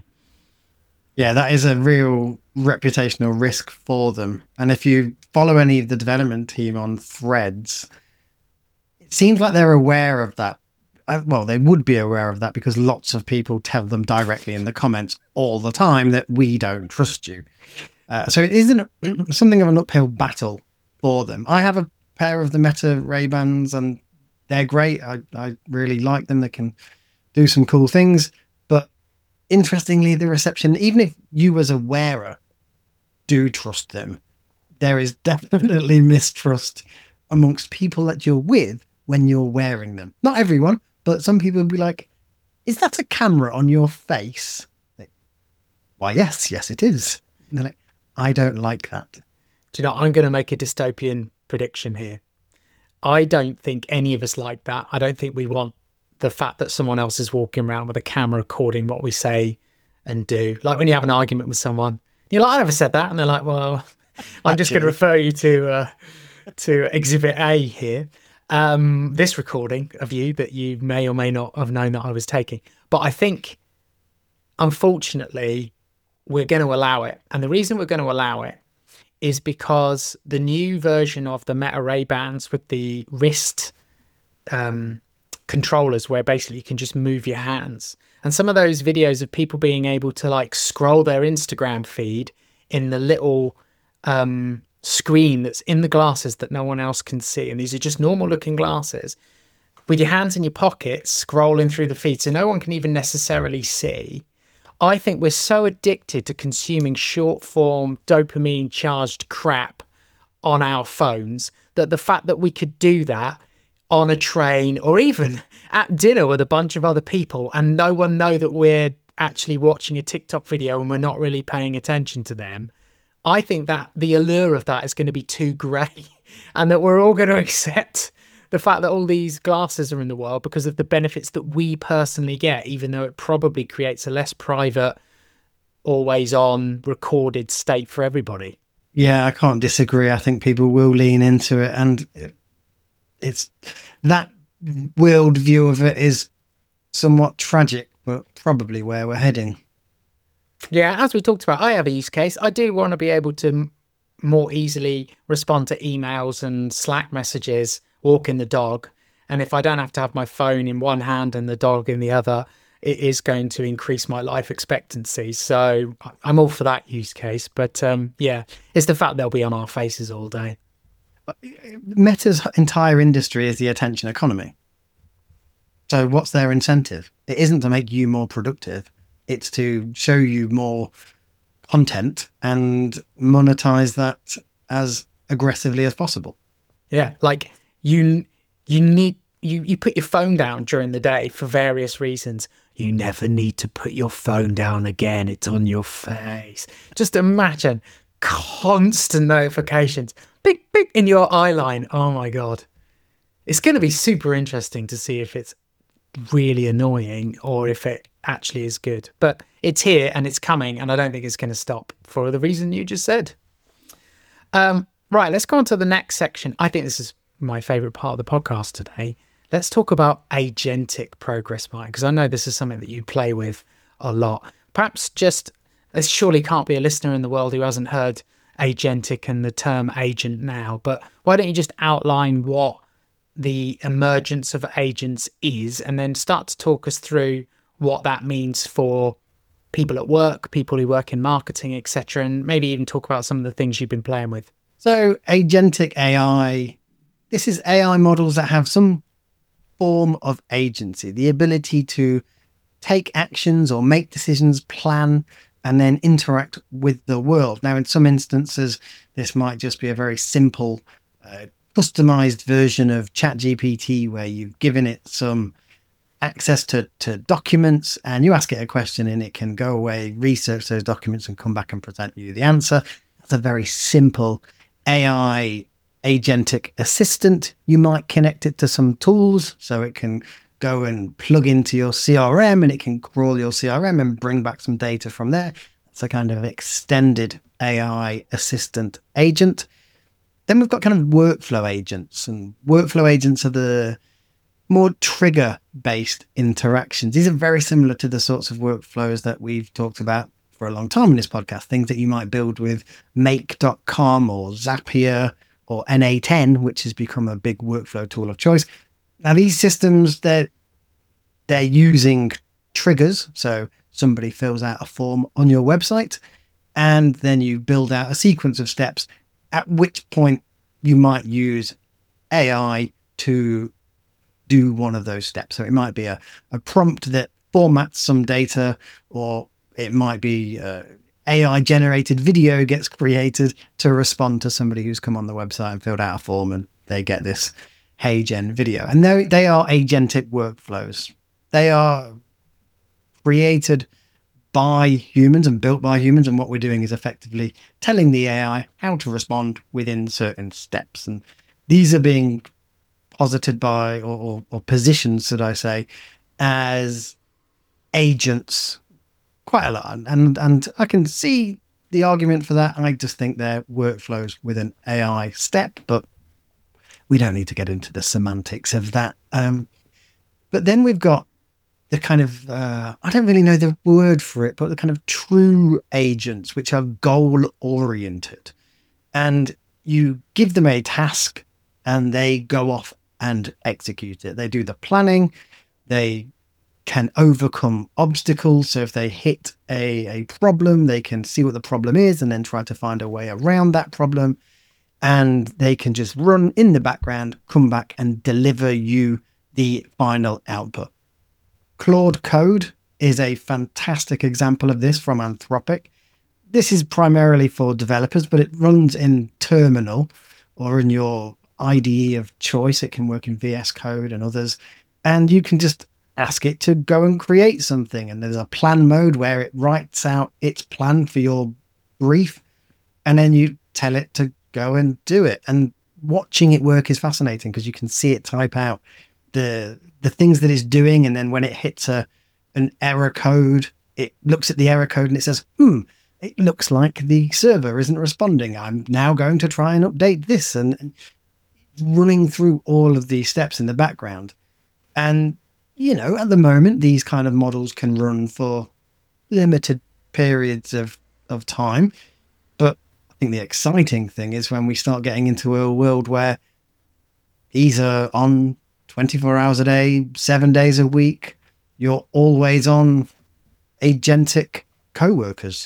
Yeah, that is a real reputational risk for them. And if you follow any of the development team on Threads, it seems like they're aware of that. Well, they would be aware of that because lots of people tell them directly in the comments all the time that we don't trust you. Uh, so it isn't something of an uphill battle for them. I have a pair of the Meta Ray-Bans and they're great. I, I really like them. They can do some cool things. But interestingly, the reception, even if you as a wearer do trust them, there is definitely mistrust amongst people that you're with when you're wearing them. Not everyone, but some people will be like, is that a camera on your face? Like, why, yes, yes, it is. And they're like, I don't like that. Do you know, I'm going to make a dystopian prediction here. I don't think any of us like that. I don't think we want the fact that someone else is walking around with a camera recording what we say and do. Like when you have an argument with someone, you're like, I never said that. And they're like, well, I'm just going to refer you to uh, to Exhibit A here. Um, this recording of you that you may or may not have known that I was taking. But I think, unfortunately, we're going to allow it. And the reason we're going to allow it is because the new version of the Meta Ray-Bans with the wrist um, controllers, where basically you can just move your hands. And some of those videos of people being able to like scroll their Instagram feed in the little um, screen that's in the glasses that no one else can see. And these are just normal looking glasses with your hands in your pockets, scrolling through the feed so no one can even necessarily see. I think we're so addicted to consuming short form dopamine charged crap on our phones that the fact that we could do that on a train or even at dinner with a bunch of other people and no one know that we're actually watching a TikTok video and we're not really paying attention to them. I think that the allure of that is going to be too grey and that we're all going to accept the fact that all these glasses are in the world because of the benefits that we personally get, even though it probably creates a less private, always on recorded state for everybody. Yeah, I can't disagree. I think people will lean into it. And it's that world view of it is somewhat tragic, but probably where we're heading. Yeah, as we talked about, I have a use case. I do want to be able to m- more easily respond to emails and Slack messages, walking the dog. And if I don't have to have my phone in one hand and the dog in the other, it is going to increase my life expectancy. So I'm all for that use case. But um, yeah, it's the fact they'll be on our faces all day. Meta's entire industry is the attention economy. So what's their incentive? It isn't to make you more productive. It's to show you more content and monetize that as aggressively as possible. Yeah, like you you need you you put your phone down during the day for various reasons. You never need to put your phone down again. It's on your face. Just imagine constant notifications, big big in your eye line. Oh my god. It's going to be super interesting to see if it's really annoying or if it actually is good. But it's here and it's coming, and I don't think it's going to stop for the reason you just said. Um, right, let's go on to the next section. I think this is my favorite part of the podcast today. Let's talk about agentic progress, Mike, because I know this is something that you play with a lot. Perhaps just, there surely can't be a listener in the world who hasn't heard agentic and the term agent now, but why don't you just outline what the emergence of agents is and then start to talk us through what that means for people at work, people who work in marketing, et cetera, and maybe even talk about some of the things you've been playing with. So agentic A I, this is A I models that have some form of agency, the ability to take actions or make decisions, plan, and then interact with the world. Now, in some instances, this might just be a very simple, uh, customized version of ChatGPT where you've given it some access to, to documents and you ask it a question and it can go away, research those documents and come back and present you the answer. That's a very simple A I agentic assistant. You might connect it to some tools so it can go and plug into your C R M and it can crawl your C R M and bring back some data from there. It's a kind of extended A I assistant agent. Then we've got kind of workflow agents, and workflow agents are the more trigger-based interactions. These are very similar to the sorts of workflows that we've talked about for a long time in this podcast, things that you might build with make dot com or Zapier or N A ten, which has become a big workflow tool of choice. Now, these systems, they're, they're using triggers. So somebody fills out a form on your website, and then you build out a sequence of steps, at which point you might use A I to do one of those steps. So it might be a, a prompt that formats some data, or it might be uh, A I generated video gets created to respond to somebody who's come on the website and filled out a form, and they get this HeyGen video. And they, they are agentic workflows. They are created by humans and built by humans. And what we're doing is effectively telling the A I how to respond within certain steps. And these are being posited by, or, or, or positioned, should I say, as agents quite a lot. And, and I can see the argument for that. I just think they're workflows with an A I step, but we don't need to get into the semantics of that. Um, but then we've got the kind of, uh, I don't really know the word for it, but the kind of true agents, which are goal oriented. And you give them a task and they go off and execute it. They do the planning. They can overcome obstacles. So if they hit a, a problem, they can see what the problem is and then try to find a way around that problem. And they can just run in the background, come back and deliver you the final output. Claude Code is a fantastic example of this from Anthropic. This is primarily for developers, but it runs in Terminal or in your I D E of choice. It can work in V S Code and others. And you can just ask it to go and create something. And there's a plan mode where it writes out its plan for your brief. And then you tell it to go and do it. And watching it work is fascinating because you can see it type out the the things that it's doing. And then when it hits a an error code, it looks at the error code and it says, hmm, it looks like the server isn't responding. I'm now going to try and update this, and, and running through all of these steps in the background. And, you know, at the moment, these kind of models can run for limited periods of, of time. But I think the exciting thing is when we start getting into a world where these are on twenty-four hours a day, seven days a week. You're always on agentic co-workers.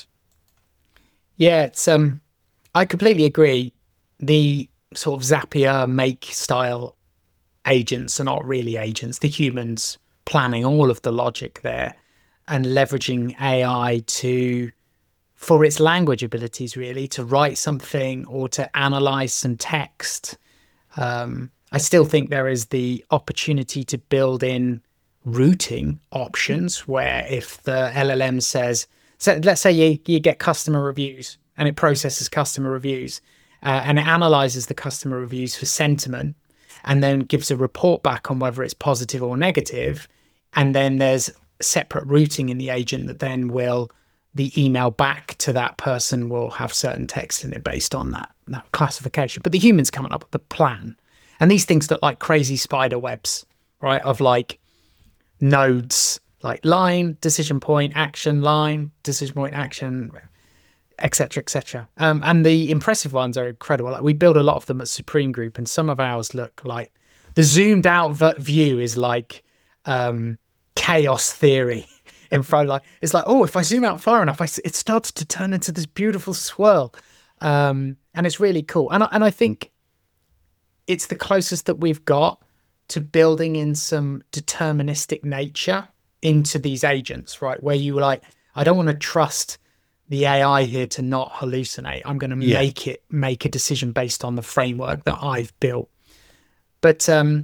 Yeah, it's um, I completely agree. The sort of Zapier make style agents are not really agents. The humans planning all of the logic there and leveraging A I to, for its language abilities, really, to write something or to analyze some text. Um, I still think there is the opportunity to build in routing options where if the L L M says, so let's say you, you get customer reviews and it processes customer reviews uh, and it analyzes the customer reviews for sentiment and then gives a report back on whether it's positive or negative. And then there's separate routing in the agent that then will, the email back to that person will have certain text in it based on that, that classification. But the human's coming up with the plan. And these things look like crazy spider webs, right? Of like nodes, like line, decision point, action, line, decision point, action, et cetera, et cetera. Um, and the impressive ones are incredible. Like we build a lot of them at Supreme Group, and some of ours look like the zoomed out view is like um, chaos theory in front. Like it's like, oh, if I zoom out far enough, I, it starts to turn into this beautiful swirl, um, and it's really cool. And I, and I think it's the closest that we've got to building in some deterministic nature into these agents, right? Where you were like, I don't want to trust the A I here to not hallucinate. I'm going to yeah. make it make a decision based on the framework that I've built. But um,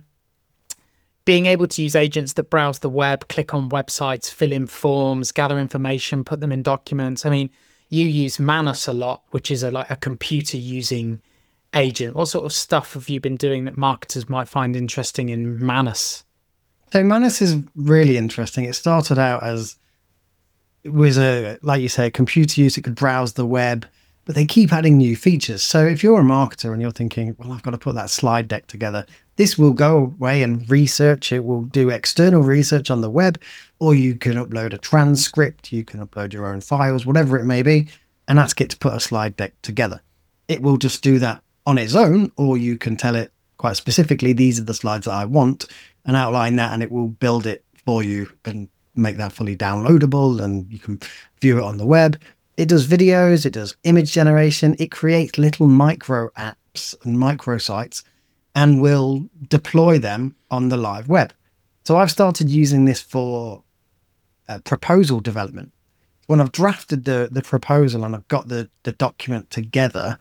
being able to use agents that browse the web, click on websites, fill in forms, gather information, put them in documents. I mean, you use Manus a lot, which is a, like a computer using agent. What sort of stuff have you been doing that marketers might find interesting in Manus? So Manus is really interesting. It started out as, it was a, like you say, a computer use. It could browse the web but they keep adding new features. So if you're a marketer and you're thinking, well, I've got to put that slide deck together, this will go away and research. It will do external research on the web, or you can upload a transcript, you can upload your own files, whatever it may be, and ask it to put a slide deck together. It will just do that on its own, or you can tell it quite specifically, these are the slides that I want, and outline that, and it will build it for you and make that fully downloadable, and you can view it on the web. It does videos, it does image generation, it creates little micro apps and micro sites and will deploy them on the live web. So I've started using this for uh, proposal development. When I've drafted the, the proposal and I've got the, the document together,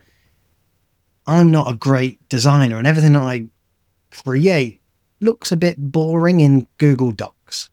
I'm not a great designer and everything I create looks a bit boring in Google Docs.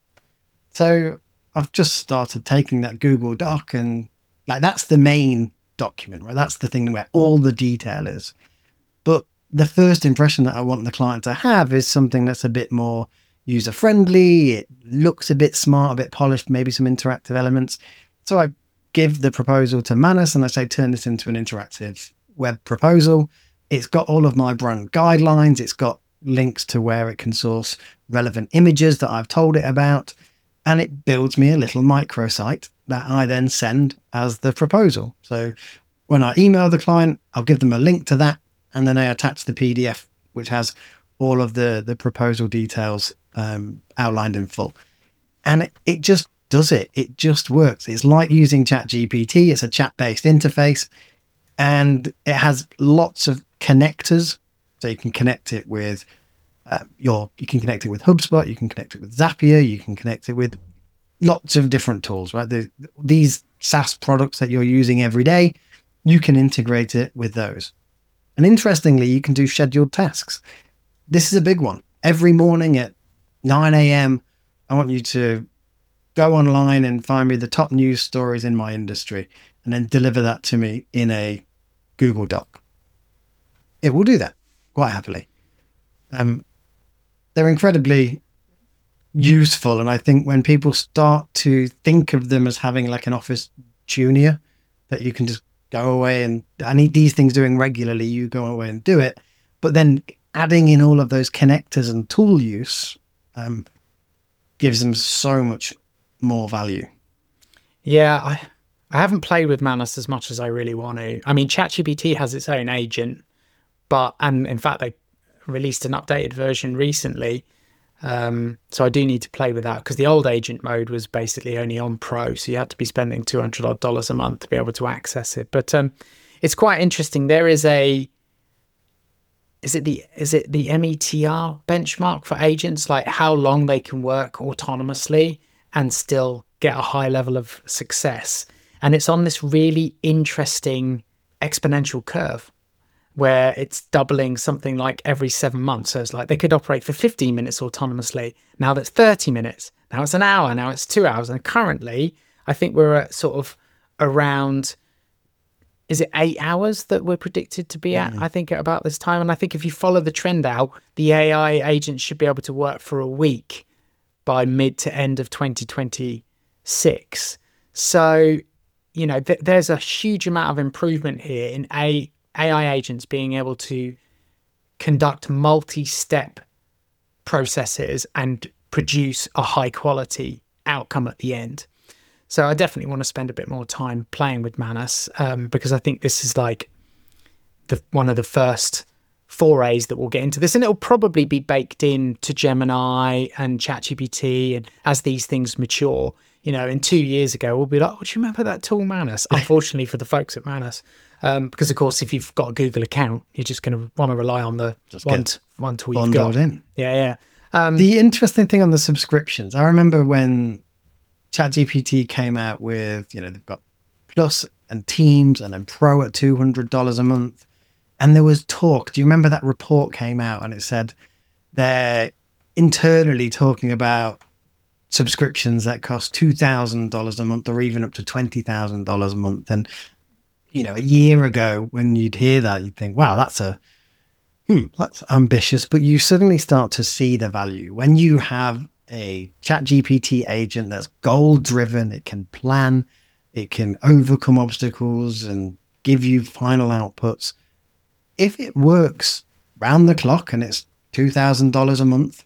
So I've just started taking that Google Doc and like, that's the main document, right? That's the thing where all the detail is. But the first impression that I want the client to have is something that's a bit more user-friendly. It looks a bit smart, a bit polished, maybe some interactive elements. So I give the proposal to Manus and I say, turn this into an interactive web proposal. It's got all of my brand guidelines. It's got links to where it can source relevant images that I've told it about. And it builds me a little microsite that I then send as the proposal. So when I email the client, I'll give them a link to that. And then I attach the P D F, which has all of the, the proposal details um, outlined in full. And it, it just does it. It just works. It's like using ChatGPT. It's a chat-based interface. And it has lots of connectors. So you can connect it with uh, your, you can connect it with HubSpot, you can connect it with Zapier, you can connect it with lots of different tools, right? The, these SaaS products that you're using every day, you can integrate it with those. And interestingly, you can do scheduled tasks. This is a big one. Every morning at nine a.m., I want you to go online and find me the top news stories in my industry and then deliver that to me in a Google Doc. It will do that quite happily. Um, they're incredibly useful. And I think when people start to think of them as having like an Office Junior that you can just go away and I need these things doing regularly, you go away and do it. But then adding in all of those connectors and tool use um, gives them so much more value. Yeah, I I haven't played with Manus as much as I really want to. I mean, ChatGPT has its own agent, but and in fact they released an updated version recently. Um, so I do need to play with that because the old agent mode was basically only on Pro, so you had to be spending two hundred odd dollars a month to be able to access it. But um, it's quite interesting. There is a is it the is it the M E T R benchmark for agents, like how long they can work autonomously and still get a high level of success. And it's on this really interesting exponential curve where it's doubling something like every seven months. So it's like they could operate for fifteen minutes autonomously. Now that's thirty minutes. Now it's an hour. Now it's two hours. And currently, I think we're at sort of around, is it eight hours that we're predicted to be at? Mm. I think at about this time. And I think if you follow the trend out, the A I agents should be able to work for a week by mid to end of twenty twenty-six. So, you know, th- there's a huge amount of improvement here in a A I agents being able to conduct multi-step processes and produce a high quality outcome at the end. So I definitely want to spend a bit more time playing with Manus um, because I think this is like the one of the first forays that we'll get into this, and it'll probably be baked in to Gemini and ChatGPT, and as these things mature, you know, in two years ago, we'll be like, oh, do you remember that tool Manus? Unfortunately for the folks at Manus. Um, because of course, if you've got a Google account, you're just going to want to rely on the just one, t- one tool you've got. In. Yeah, yeah. Um, the interesting thing on the subscriptions, I remember when ChatGPT came out with, you know, they've got Plus and Teams and then Pro at two hundred dollars a month. And there was talk. Do you remember that report came out and it said they're internally talking about subscriptions that cost two thousand dollars a month or even up to twenty thousand dollars a month. And, you know, a year ago when you'd hear that, you'd think, wow, that's a, hmm, that's ambitious. But you suddenly start to see the value. When you have a ChatGPT agent that's goal driven, it can plan, it can overcome obstacles and give you final outputs. If it works round the clock and it's two thousand dollars a month,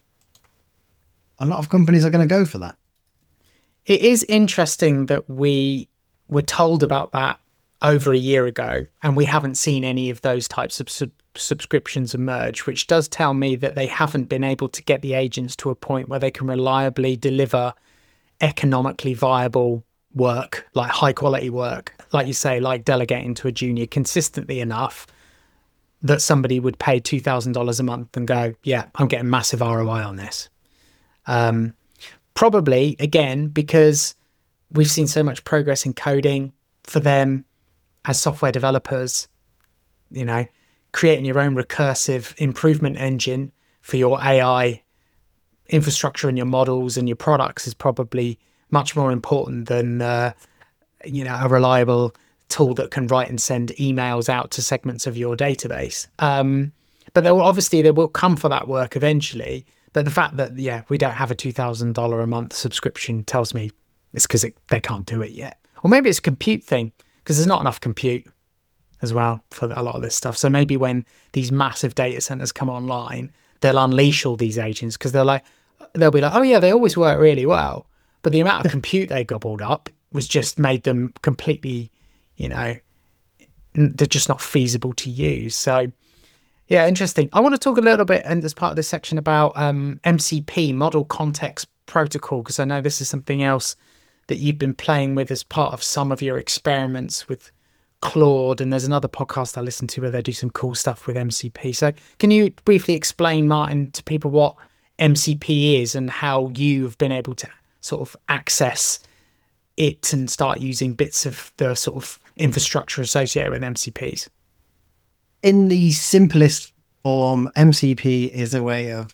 a lot of companies are going to go for that. It is interesting that we were told about that over a year ago, and we haven't seen any of those types of sub- subscriptions emerge, which does tell me that they haven't been able to get the agents to a point where they can reliably deliver economically viable work, like high quality work, like you say, like delegating to a junior consistently enough that somebody would pay two thousand dollars a month and go, yeah, I'm getting massive R O I on this. Um, probably, again, because we've seen so much progress in coding for them as software developers, you know, creating your own recursive improvement engine for your A I infrastructure and your models and your products is probably much more important than, uh, you know, a reliable tool that can write and send emails out to segments of your database. Um, but there will, obviously there will come for that work eventually. But the fact that, yeah, we don't have a two thousand dollars a month subscription tells me it's because it, they can't do it yet. Or maybe it's a compute thing, because there's not enough compute as well for a lot of this stuff. So maybe when these massive data centers come online, they'll unleash all these agents, because they're like, they'll be like, oh yeah, they always work really well. But the amount of compute they gobbled up was just made them completely, you know, they're just not feasible to use. So yeah, interesting. I want to talk a little bit, and as part of this section, about um, M C P, Model Context Protocol, because I know this is something else that you've been playing with as part of some of your experiments with Claude. And there's another podcast I listen to where they do some cool stuff with M C P. So can you briefly explain, Martin, to people what M C P is and how you've been able to sort of access it and start using bits of the sort of infrastructure associated with M C Ps? In the simplest form, M C P is a way of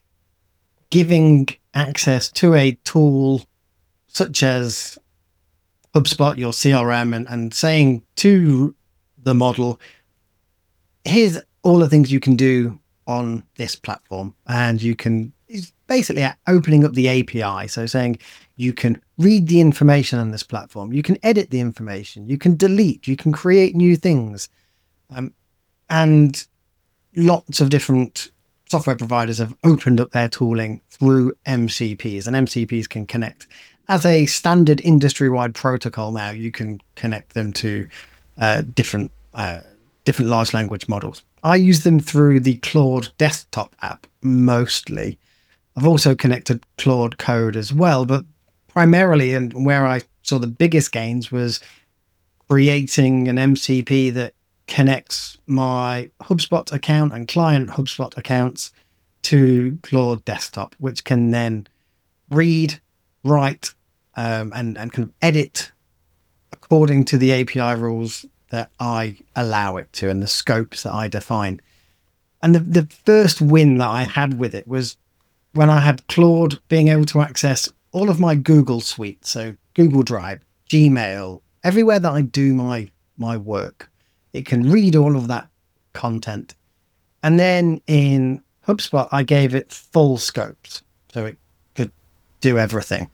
giving access to a tool such as HubSpot, your C R M, and, and saying to the model, here's all the things you can do on this platform. And you can, it's basically opening up the A P I. So saying you can read the information on this platform, you can edit the information, you can delete, you can create new things. Um, and lots of different software providers have opened up their tooling through M C Ps, and M C Ps can connect as a standard industry-wide protocol. Now you can connect them to uh, different uh, different large language models. I use them through the Claude desktop app mostly. I've also connected Claude Code as well, but primarily, and where I saw the biggest gains, was creating an M C P that connects my HubSpot account and client HubSpot accounts to Claude desktop, which can then read, write, um, and, and can edit according to the A P I rules that I allow it to and the scopes that I define. And the, the first win that I had with it was when I had Claude being able to access all of my Google suite. So Google Drive, Gmail, everywhere that I do my, my work. It can read all of that content. And then in HubSpot, I gave it full scopes, so it could do everything.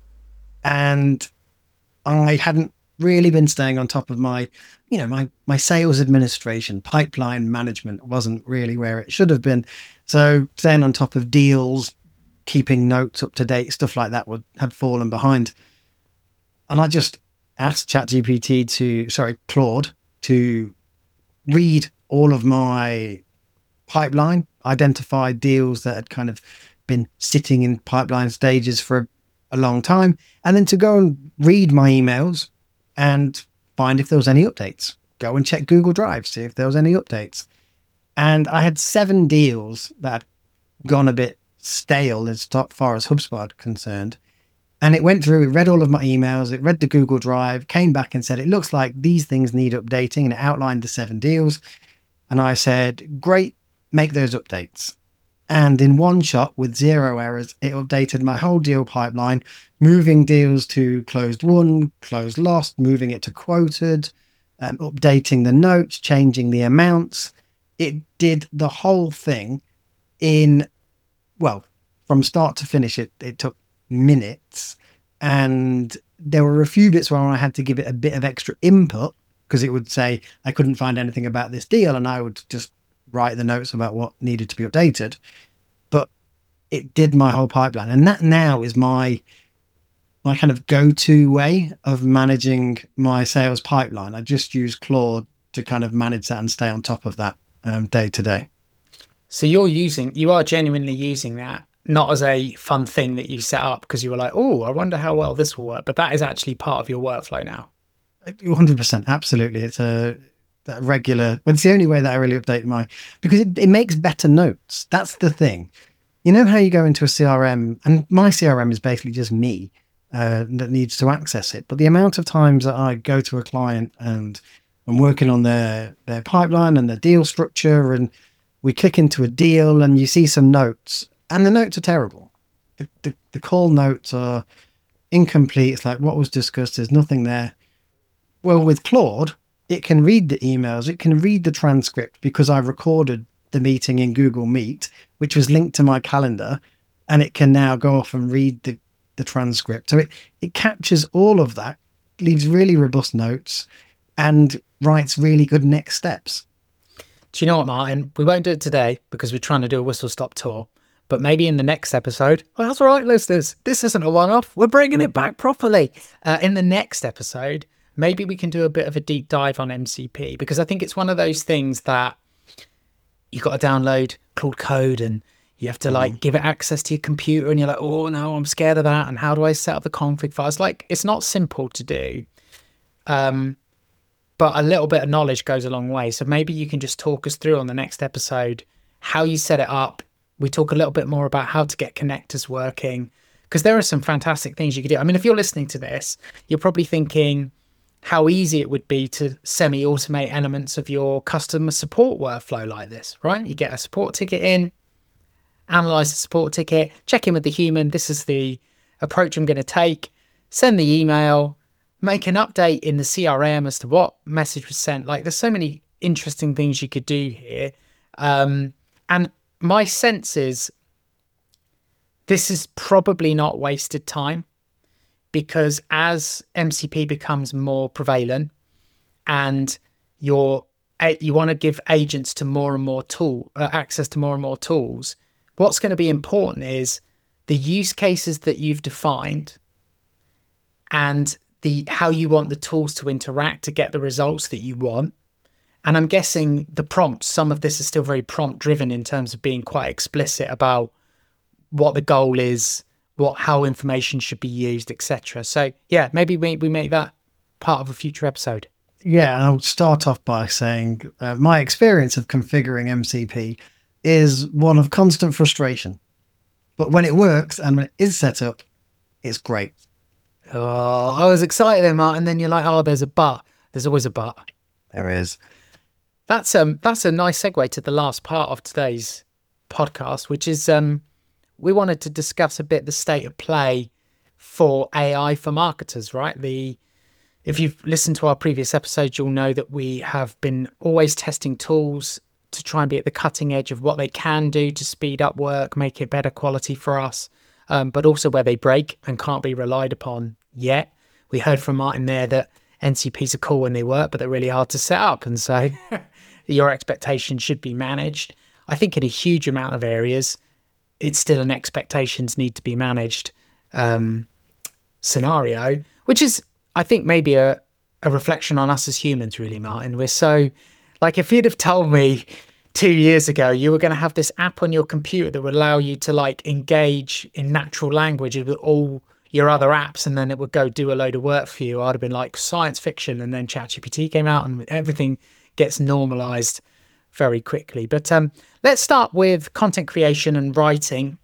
And I hadn't really been staying on top of my, you know, my, my sales administration, pipeline management wasn't really where it should have been. So staying on top of deals, keeping notes up to date, stuff like that would had fallen behind. And I just asked ChatGPT to, sorry, Claude, to read all of my pipeline, identify deals that had kind of been sitting in pipeline stages for a, a long time, and then to go and read my emails and find if there was any updates. Go and check Google Drive, see if there was any updates. And I had seven deals that had gone a bit stale as far as HubSpot concerned. And it went through, it read all of my emails, it read the Google Drive, came back and said, it looks like these things need updating, and it outlined the seven deals. And I said, great, make those updates. And in one shot, with zero errors, it updated my whole deal pipeline, moving deals to closed won, closed lost, moving it to quoted, um, updating the notes, changing the amounts. It did the whole thing in, well, from start to finish, it, it took minutes. And there were a few bits where I had to give it a bit of extra input because it would say I couldn't find anything about this deal, and I would just write the notes about what needed to be updated. But it did my whole pipeline, and that now is my my kind of go-to way of managing my sales pipeline. I just use Claude to kind of manage that and stay on top of that um, day to day. So you're using, you are genuinely using that, not as a fun thing that you set up because you were like, oh, I wonder how well this will work, but that is actually part of your workflow now. one hundred percent, absolutely. It's a, a regular, but it's the only way that I really update my, because it, it makes better notes. That's the thing. You know how you go into a C R M, and my C R M is basically just me uh, that needs to access it. But the amount of times that I go to a client and I'm working on their, their pipeline and their deal structure, and we click into a deal and you see some notes, and the notes are terrible. The, the, the call notes are incomplete. It's like, what was discussed? There's nothing there. Well, with Claude, it can read the emails. It can read the transcript because I recorded the meeting in Google Meet, which was linked to my calendar, and it can now go off and read the, the transcript. So it, it captures all of that, leaves really robust notes, and writes really good next steps. Do you know what, Martin? We won't do it today because we're trying to do a whistle stop tour. But maybe in the next episode, well, that's all right, listeners. This isn't a one-off. We're bringing it back properly. Uh, in the next episode, maybe we can do a bit of a deep dive on M C P, because I think it's one of those things that you've got to download Claude Code and you have to like mm. give it access to your computer, and you're like, oh no, I'm scared of that. And how do I set up the config files? Like, it's not simple to do. Um, but a little bit of knowledge goes a long way. So maybe you can just talk us through on the next episode how you set it up. We talk a little bit more about how to get connectors working, because there are some fantastic things you could do. I mean, if you're listening to this, you're probably thinking how easy it would be to semi-automate elements of your customer support workflow like this, right? You get a support ticket in, analyze the support ticket, check in with the human. This is the approach I'm going to take. Send the email, make an update in the C R M as to what message was sent. Like, there's so many interesting things you could do here. Um, and my sense is this is probably not wasted time, because as M C P becomes more prevalent and you're, you want to give agents to more and more tool uh, access to more and more tools, what's going to be important is the use cases that you've defined and the how you want the tools to interact to get the results that you want. And I'm guessing the prompts, some of this is still very prompt driven in terms of being quite explicit about what the goal is, what how information should be used, et cetera. So yeah, maybe we, we make that part of a future episode. Yeah, and I'll start off by saying uh, my experience of configuring M C P is one of constant frustration. But when it works and when it is set up, it's great. Oh, I was excited then, Martin. Then you're like, oh, there's a but. There's always a but. There is. That's um that's a nice segue to the last part of today's podcast, which is um we wanted to discuss a bit the state of play for A I for marketers, right? The if you've listened to our previous episodes, you'll know that we have been always testing tools to try and be at the cutting edge of what they can do to speed up work, make it better quality for us, um, but also where they break and can't be relied upon yet. We heard from Martin there that N C Ps are cool when they work, but they're really hard to set up. And so your expectations should be managed. I think in a huge amount of areas, it's still an expectations need to be managed um, scenario, which is, I think, maybe a, a reflection on us as humans, really, Martin. We're so, like, if you'd have told me two years ago you were going to have this app on your computer that would allow you to, like, engage in natural language with all your other apps, and then it would go do a load of work for you, I'd have been like, science fiction. And then ChatGPT came out and everything gets normalized very quickly. But um, let's start with content creation and writing.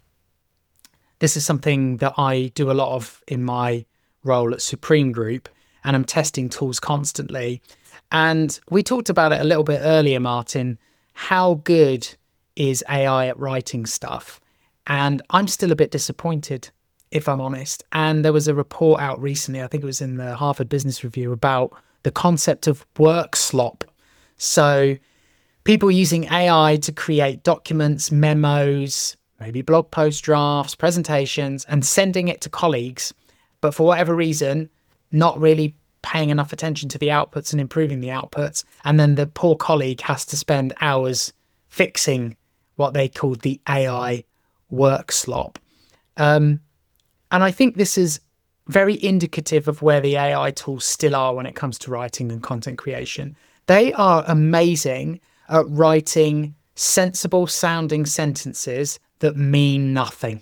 This is something that I do a lot of in my role at Supreme Group, and I'm testing tools constantly. And we talked about it a little bit earlier, Martin. How good is A I at writing stuff? And I'm still a bit disappointed, if I'm honest. And there was a report out recently, I think it was in the Harvard Business Review, about the concept of work slop. So people using A I to create documents, memos, maybe blog post drafts, presentations, and sending it to colleagues, but for whatever reason, not really paying enough attention to the outputs and improving the outputs. And then the poor colleague has to spend hours fixing what they called the A I work slop. Um, and I think this is very indicative of where the A I tools still are when it comes to writing and content creation. They are amazing at writing sensible sounding sentences that mean nothing.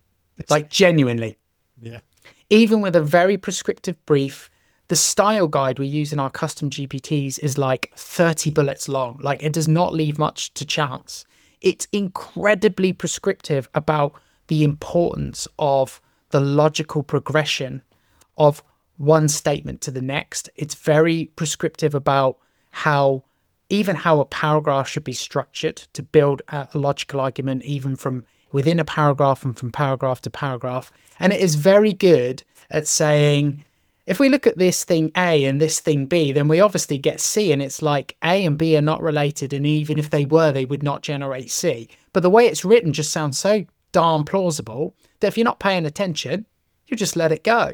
Like genuinely. Yeah. Even with a very prescriptive brief, the style guide we use in our custom G P Ts is like thirty bullets long. Like it does not leave much to chance. It's incredibly prescriptive about the importance of the logical progression of one statement to the next. It's very prescriptive about how, even how a paragraph should be structured to build a logical argument, even from within a paragraph and from paragraph to paragraph. And it is very good at saying, if we look at this thing A and this thing B, then we obviously get C, and it's like A and B are not related, and even if they were, they would not generate C. But the way it's written just sounds so darn plausible that if you're not paying attention, you just let it go.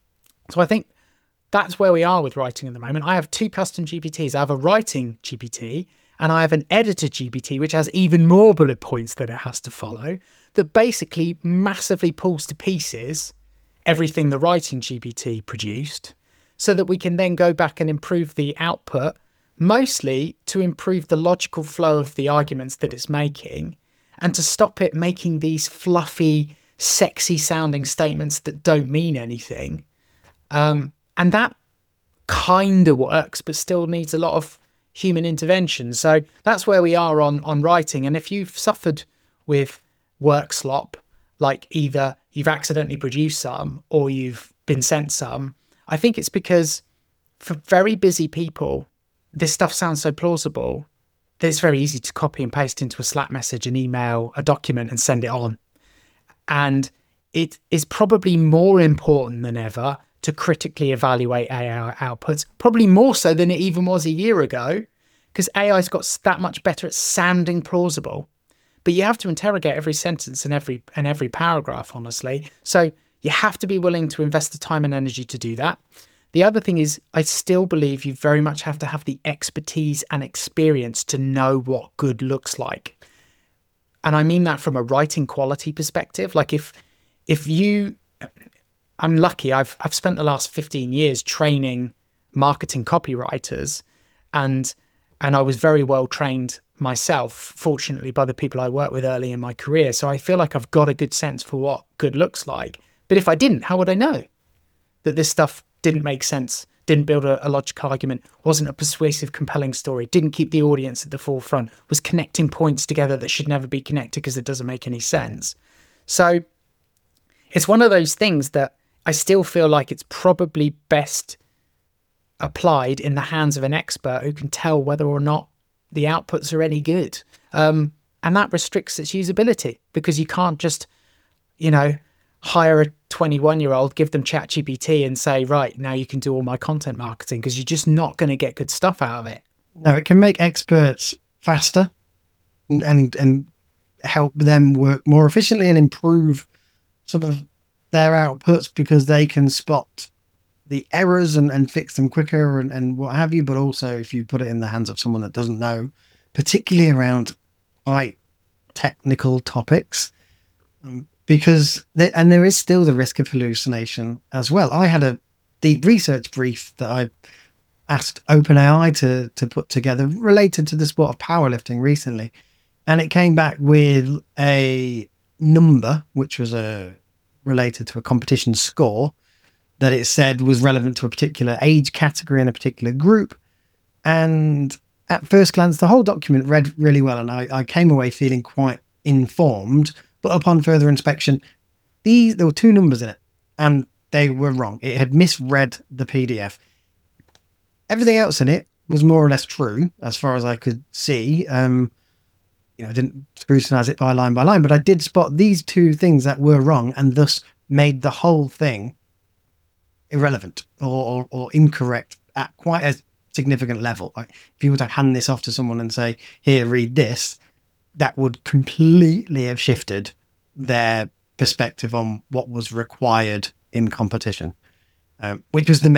So I think that's where we are with writing at the moment. I have two custom G P Ts. I have a writing G P T and I have an editor G P T, which has even more bullet points that it has to follow, that basically massively pulls to pieces everything the writing G P T produced, so that we can then go back and improve the output, mostly to improve the logical flow of the arguments that it's making, and to stop it making these fluffy, sexy sounding statements that don't mean anything. Um, and that kind of works, but still needs a lot of human intervention. So that's where we are on, on writing. And if you've suffered with work slop, like either you've accidentally produced some or you've been sent some, I think it's because for very busy people, this stuff sounds so plausible that it's very easy to copy and paste into a Slack message, an email, a document, and send it on. And it is probably more important than ever to critically evaluate A I outputs, probably more so than it even was a year ago, because A I's got that much better at sounding plausible. But you have to interrogate every sentence and every and every paragraph, honestly. So you have to be willing to invest the time and energy to do that. The other thing is, I still believe you very much have to have the expertise and experience to know what good looks like. And I mean that from a writing quality perspective. Like if if you, I'm lucky, I've I've spent the last fifteen years training marketing copywriters, and and I was very well trained myself, fortunately, by the people I worked with early in my career. So I feel like I've got a good sense for what good looks like. But if I didn't, how would I know that this stuff didn't make sense, didn't build a, a logical argument, wasn't a persuasive, compelling story, didn't keep the audience at the forefront, was connecting points together that should never be connected because it doesn't make any sense. So it's one of those things that I still feel like it's probably best applied in the hands of an expert who can tell whether or not the outputs are any good. Um, and that restricts its usability, because you can't just, you know, hire a twenty-one year old, give them ChatGPT and say, right, now you can do all my content marketing, because you're just not going to get good stuff out of it. No, it can make experts faster and, and, and help them work more efficiently and improve some of their outputs, because they can spot the errors and, and fix them quicker and, and what have you. But also, if you put it in the hands of someone that doesn't know, particularly around quite technical topics, um, because they, and there is still the risk of hallucination as well. I had a deep research brief that I asked OpenAI to to put together related to the sport of powerlifting recently, and it came back with a number which was a related to a competition score that it said was relevant to a particular age category and a particular group. And at first glance, the whole document read really well, and I, I came away feeling quite informed. But upon further inspection, these there were two numbers in it, and they were wrong. It had misread the P D F. Everything else in it was more or less true, as far as I could see. Um, you know, I didn't scrutinize it by line by line, but I did spot these two things that were wrong, and thus made the whole thing irrelevant or, or, or incorrect at quite a significant level. Like if you were to hand this off to someone and say, here, read this, that would completely have shifted their perspective on what was required in competition, um, which was the main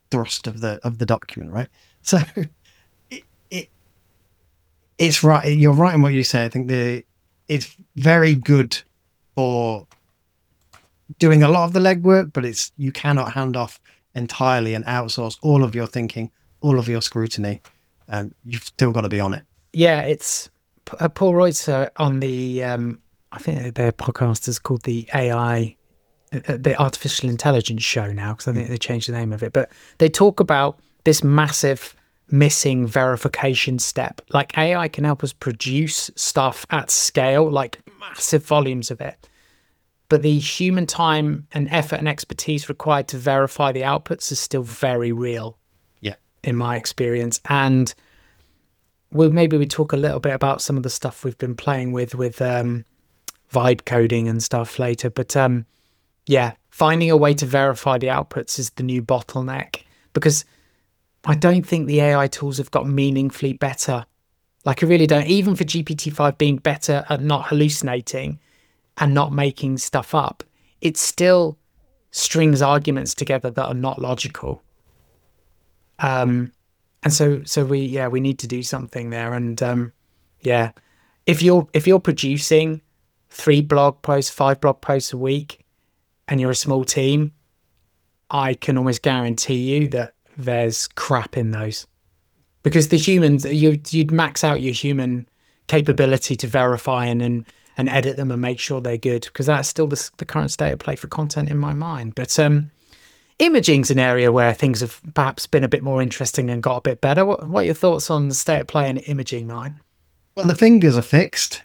thrust of the of the document, right? So it, it it's right. You're right in what you say. I think the it's very good for doing a lot of the legwork, but it's you cannot hand off entirely and outsource all of your thinking, all of your scrutiny, and you've still got to be on it. Yeah, it's uh, Paul Reutzer on the um, I think their podcast is called the A I, uh, the Artificial Intelligence Show now, because I think they changed the name of it. But they talk about this massive missing verification step. Like A I can help us produce stuff at scale, like massive volumes of it. But the human time and effort and expertise required to verify the outputs is still very real. Yeah, in my experience. And well, maybe we talk a little bit about some of the stuff we've been playing with, with um, vibe coding and stuff later. But um, yeah, finding a way to verify the outputs is the new bottleneck, because I don't think the A I tools have got meaningfully better. Like I really don't, even for G P T five being better at not hallucinating and not making stuff up, it still strings arguments together that are not logical. Um, and so, so we, yeah, we need to do something there. And, um, yeah, if you're, if you're producing three blog posts, five blog posts a week and you're a small team, I can almost guarantee you that there's crap in those, because the humans, you, you'd max out your human capability to verify and, and, and edit them and make sure they're good, because that's still the, the current state of play for content in my mind. But, um, imaging's an area where things have perhaps been a bit more interesting and got a bit better. What, what are your thoughts on the state of play in imaging, mine? Well, the fingers are fixed.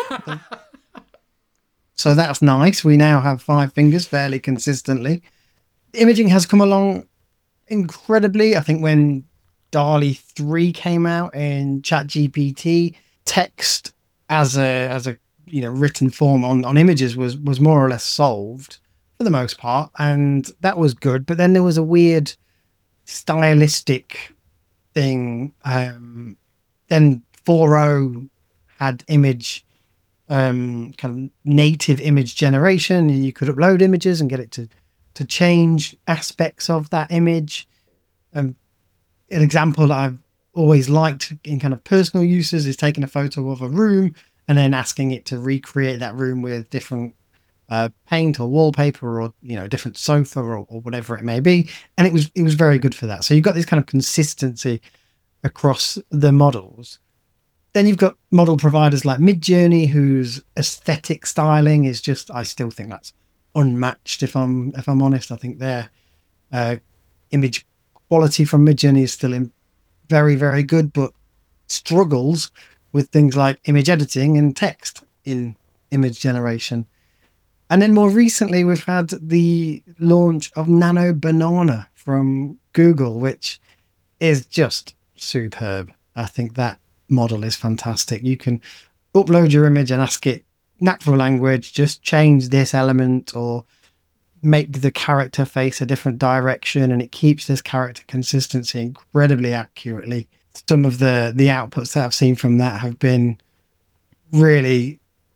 So that's nice. We now have five fingers fairly consistently. Imaging has come along incredibly. I think when DALL-E three came out in ChatGPT, text as a as a you know written form on, on images was was more or less solved for the most part, and that was good. But then there was a weird stylistic thing. Um, then four point oh had image, um, kind of native image generation, and you could upload images and get it to to change aspects of that image. Um, an example that I've always liked in kind of personal uses is taking a photo of a room and then asking it to recreate that room with different Uh, paint or wallpaper or you know different sofa or, or whatever it may be, and it was it was very good for that. So you've got this kind of consistency across the models. Then you've got model providers like Midjourney, whose aesthetic styling is just, I still think that's unmatched. If I'm if I'm honest, I think their uh, image quality from Midjourney is still in very very good, but struggles with things like image editing and text in image generation. And then more recently, we've had the launch of Nano Banana from Google, which is just superb. I think that model is fantastic. You can upload your image and ask it natural language, just change this element or make the character face a different direction, and it keeps this character consistency incredibly accurately. Some of the, the outputs that I've seen from that have been really...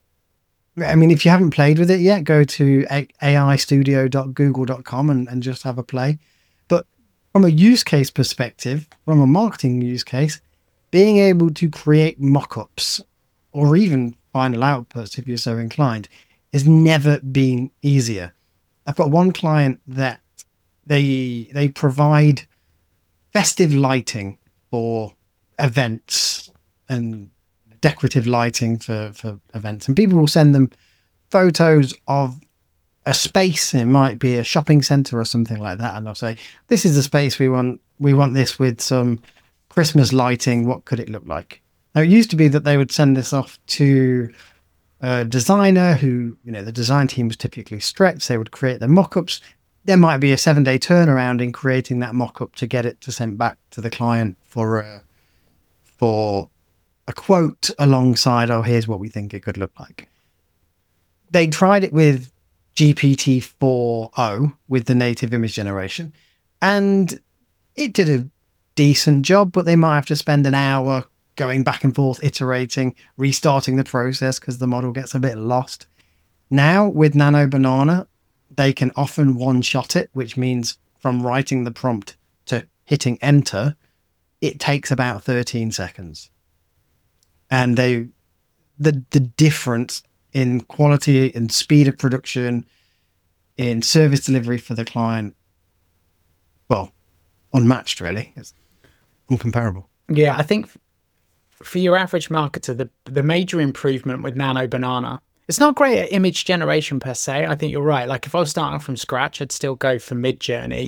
I mean, if you haven't played with it yet, go to a i studio dot google dot com and, and just have a play. But from a use case perspective, from a marketing use case, being able to create mock-ups or even final outputs, if you're so inclined, has never been easier. I've got one client that they they provide festive lighting for events and decorative lighting for, for events, and people will send them photos of a space. It might be a shopping center or something like that, and they'll say, this is the space we want we want this with some Christmas lighting. What could it look like? Now, it used to be that they would send this off to a designer who, you know, the design team was typically stretched. They would create the mock-ups. There might be a seven day turnaround in creating that mock-up to get it to send back to the client for uh, for a quote alongside, oh, here's what we think it could look like. They tried it with G P T four point oh with the native image generation, and it did a decent job, but they might have to spend an hour going back and forth, iterating, restarting the process because the model gets a bit lost. Now with Nano Banana, they can often one-shot it, which means from writing the prompt to hitting enter, it takes about thirteen seconds. And they, the the difference in quality and speed of production, in service delivery for the client, well, unmatched really. It's incomparable. Yeah, I think for your average marketer, the the major improvement with Nano Banana, it's not great at image generation per se. I think you're right. Like if I was starting from scratch, I'd still go for Midjourney,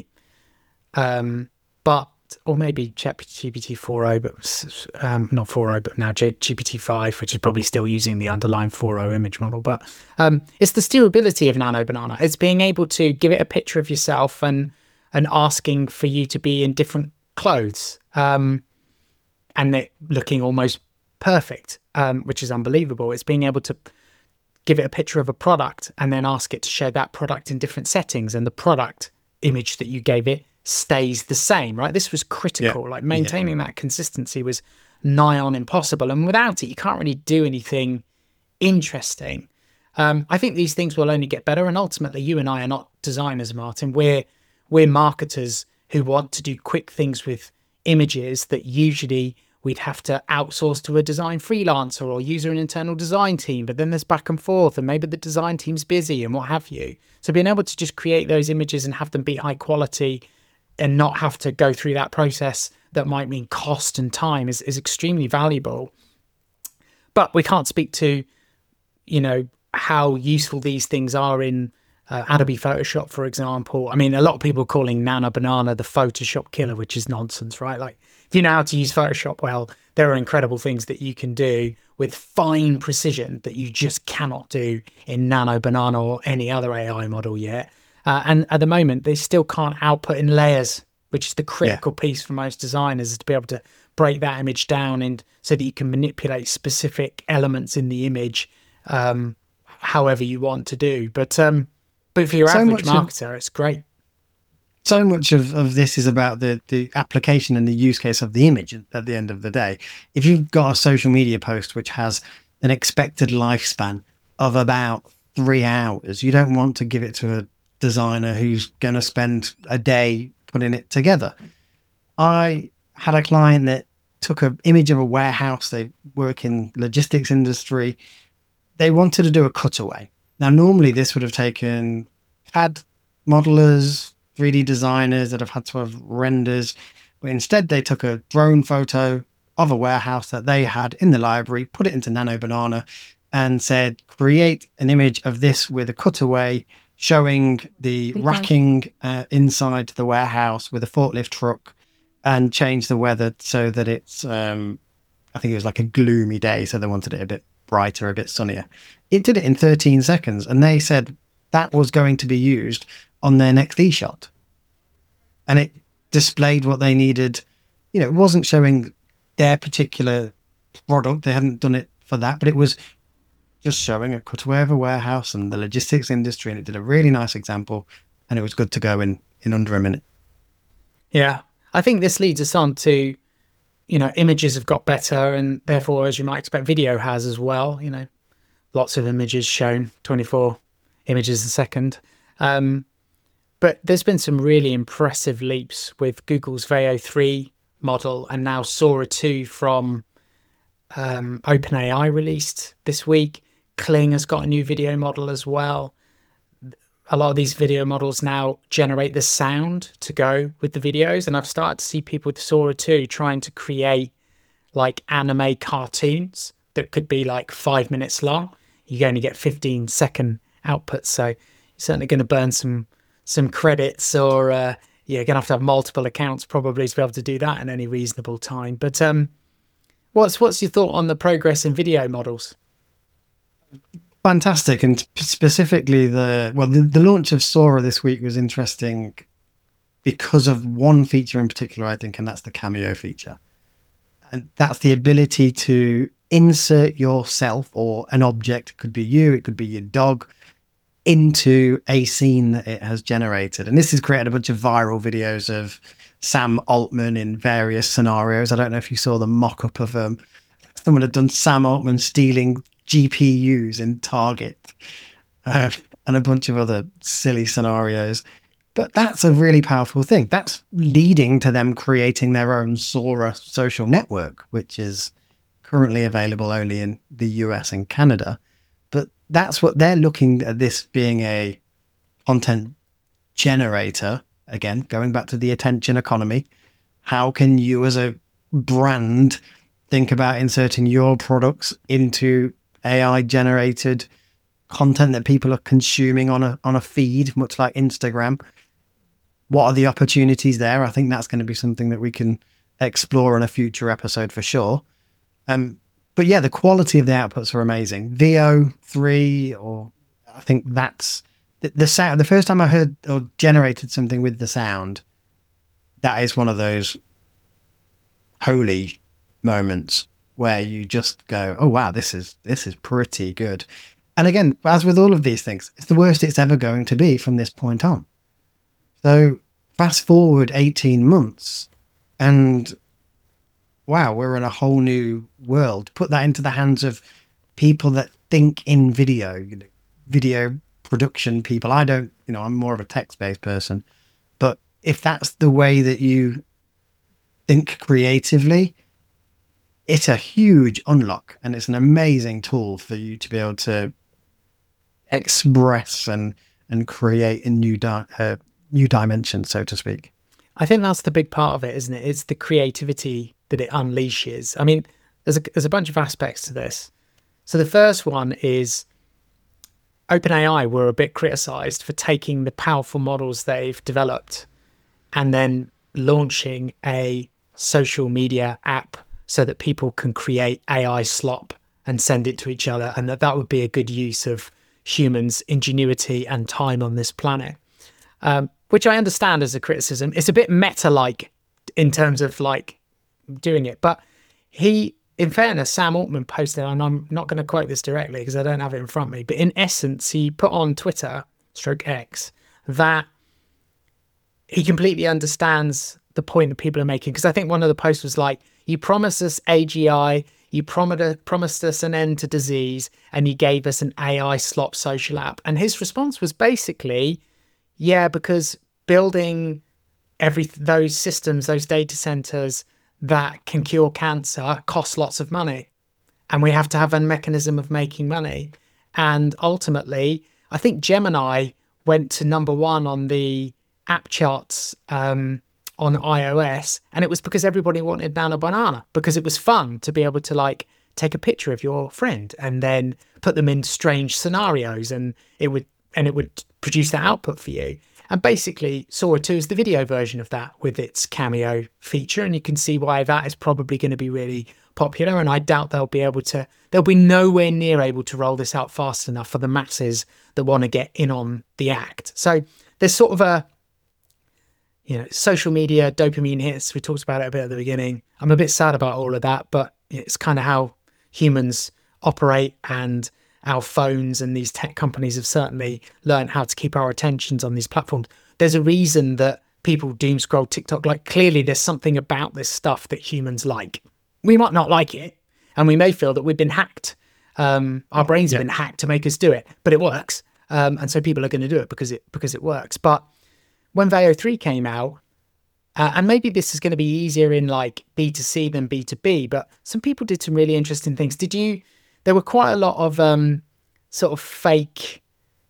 um, but or maybe G P T four o, but um, not four o, but now G P T five, which is probably still using the underlying four o image model. But um, it's the steerability of Nano Banana. It's being able to give it a picture of yourself and and asking for you to be in different clothes. Um, and it looking almost perfect, um, which is unbelievable. It's being able to give it a picture of a product and then ask it to show that product in different settings, and the product image that you gave it stays the same, right? This was critical. Yeah. Like maintaining yeah. that consistency was nigh on impossible. And without it, you can't really do anything interesting. Um, I think these things will only get better. And ultimately, you and I are not designers, Martin. We're, we're marketers who want to do quick things with images that usually we'd have to outsource to a design freelancer or use an internal design team, but then there's back and forth and maybe the design team's busy and what have you. So being able to just create those images and have them be high quality and not have to go through that process that might mean cost and time is, is extremely valuable. But we can't speak to, you know, how useful these things are in uh, Adobe Photoshop, for example. I mean, a lot of people are calling Nano Banana the Photoshop killer, which is nonsense, right? Like, if you know how to use Photoshop well, there are incredible things that you can do with fine precision that you just cannot do in Nano Banana or any other A I model yet. Uh, and at the moment, they still can't output in layers, which is the critical yeah. piece for most designers, is to be able to break that image down and so that you can manipulate specific elements in the image um, however you want to do. But um, but for your so average marketer, of, it's great. So much of, of this is about the, the application and the use case of the image at the end of the day. If you've got a social media post which has an expected lifespan of about three hours, you don't want to give it to a designer who's going to spend a day putting it together. I had a client that took an image of a warehouse. They work in logistics industry. They wanted to do a cutaway. Now, normally this would have taken C A D modelers, three D designers that have had to have renders, but instead they took a drone photo of a warehouse that they had in the library, put it into Nano Banana and said, create an image of this with a cutaway showing the okay. racking uh, inside the warehouse with a forklift truck, and change the weather so that it's, um, I think it was like a gloomy day, so they wanted it a bit brighter, a bit sunnier. It did it in thirteen seconds, and they said that was going to be used on their next e-shot. And it displayed what they needed. You know, it wasn't showing their particular product. They hadn't done it for that, but it was just showing a cutaway of a warehouse and the logistics industry. And it did a really nice example, and it was good to go in, in under a minute. Yeah. I think this leads us on to, you know, images have got better, and therefore, as you might expect, video has as well. You know, lots of images shown, twenty-four images a second. Um, but there's been some really impressive leaps with Google's Veo three model, and now Sora two from um, OpenAI released this week. Kling has got a new video model as well. A lot of these video models now generate the sound to go with the videos, and I've started to see people with Sora two trying to create like anime cartoons that could be like five minutes long. You only get fifteen second outputs, so you're certainly going to burn some some credits, or uh, you're going to have to have multiple accounts probably to be able to do that in any reasonable time. But um, what's what's your thought on the progress in video models? Fantastic. And specifically the, well, the, the launch of Sora this week was interesting because of one feature in particular, I think, and that's the cameo feature. And that's the ability to insert yourself or an object, it could be you, it could be your dog, into a scene that it has generated. And this has created a bunch of viral videos of Sam Altman in various scenarios. I don't know if you saw the mock-up of um, someone had done Sam Altman stealing G P Us in Target uh, and a bunch of other silly scenarios. But that's a really powerful thing. That's leading to them creating their own Sora social network, which is currently available only in the U S and Canada. But that's what they're looking at, this being a content generator. Again, going back to the attention economy, how can you as a brand think about inserting your products into A I generated content that people are consuming on a on a feed, much like Instagram? What are the opportunities there? I think that's going to be something that we can explore in a future episode for sure. Um, but yeah, the quality of the outputs are amazing. V O three, or I think that's the, the sound. The first time I heard or generated something with the sound, that is one of those holy moments where you just go, "Oh wow, this is this is pretty good." And again, as with all of these things, it's the worst it's ever going to be from this point on. So fast forward eighteen months and wow, we're in a whole new world. Put that into the hands of people that think in video, you know, video production people. I don't, you know, I'm more of a text-based person, but if that's the way that you think creatively, it's a huge unlock, and it's an amazing tool for you to be able to express and and create a new di- uh, new dimension, so to speak. I think that's the big part of it, isn't it? It's the creativity that it unleashes. I mean, there's a, there's a bunch of aspects to this. So the first one is OpenAI were a bit criticized for taking the powerful models they've developed and then launching a social media app so that people can create A I slop and send it to each other, and that that would be a good use of humans' ingenuity and time on this planet. Um, which I understand as a criticism. It's a bit meta-like in terms of like doing it. But he, in fairness, Sam Altman posted, and I'm not going to quote this directly because I don't have it in front of me, but in essence, he put on Twitter, stroke X, that he completely understands the point that people are making. Because I think one of the posts was like, you promised us A G I, you promised, promised us an end to disease, and you gave us an A I slop social app. And his response was basically, yeah, because building every those systems, those data centers that can cure cancer costs lots of money. And we have to have a mechanism of making money. And ultimately, I think Gemini went to number one on the app charts um, on iOS. And it was because everybody wanted Nano Banana, because it was fun to be able to like take a picture of your friend and then put them in strange scenarios, and it would and it would produce that output for you. And basically, Sora two is the video version of that with its cameo feature. And you can see why that is probably going to be really popular. And I doubt they'll be able to, they'll be nowhere near able to roll this out fast enough for the masses that want to get in on the act. So there's sort of a, you know, social media dopamine hits. We talked about it a bit at the beginning. I'm a bit sad about all of that, but it's kind of how humans operate, and our phones and these tech companies have certainly learned how to keep our attentions on these platforms. There's a reason that people doom scroll TikTok. Like, clearly there's something about this stuff that humans like. We might not like it, and we may feel that we've been hacked. Um, our brains have yeah. been hacked to make us do it, but it works. Um, and so people are going to do it because it because it works. But when V O three came out, uh, and maybe this is going to be easier in like B two C than B two B, but some people did some really interesting things. Did you... There were quite a lot of um, sort of fake,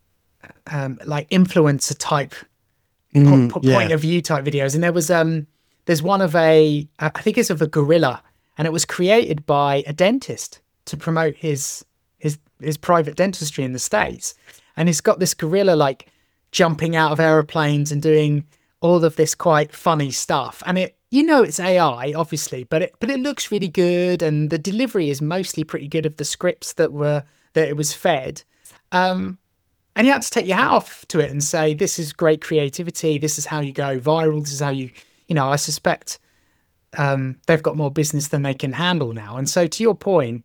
um, like influencer type Mm, po- yeah. point of view type videos. And there was, um, there's one of a, I think it's of a gorilla, and it was created by a dentist to promote his, his, his private dentistry in the States. And he's got this gorilla like jumping out of aeroplanes and doing all of this quite funny stuff. And it, you know, it's A I obviously, but it, but it looks really good. And the delivery is mostly pretty good of the scripts that were, that it was fed. Um, and you had to take your hat off to it and say, this is great creativity. This is how you go viral. This is how you, you know, I suspect um, they've got more business than they can handle now. And so to your point,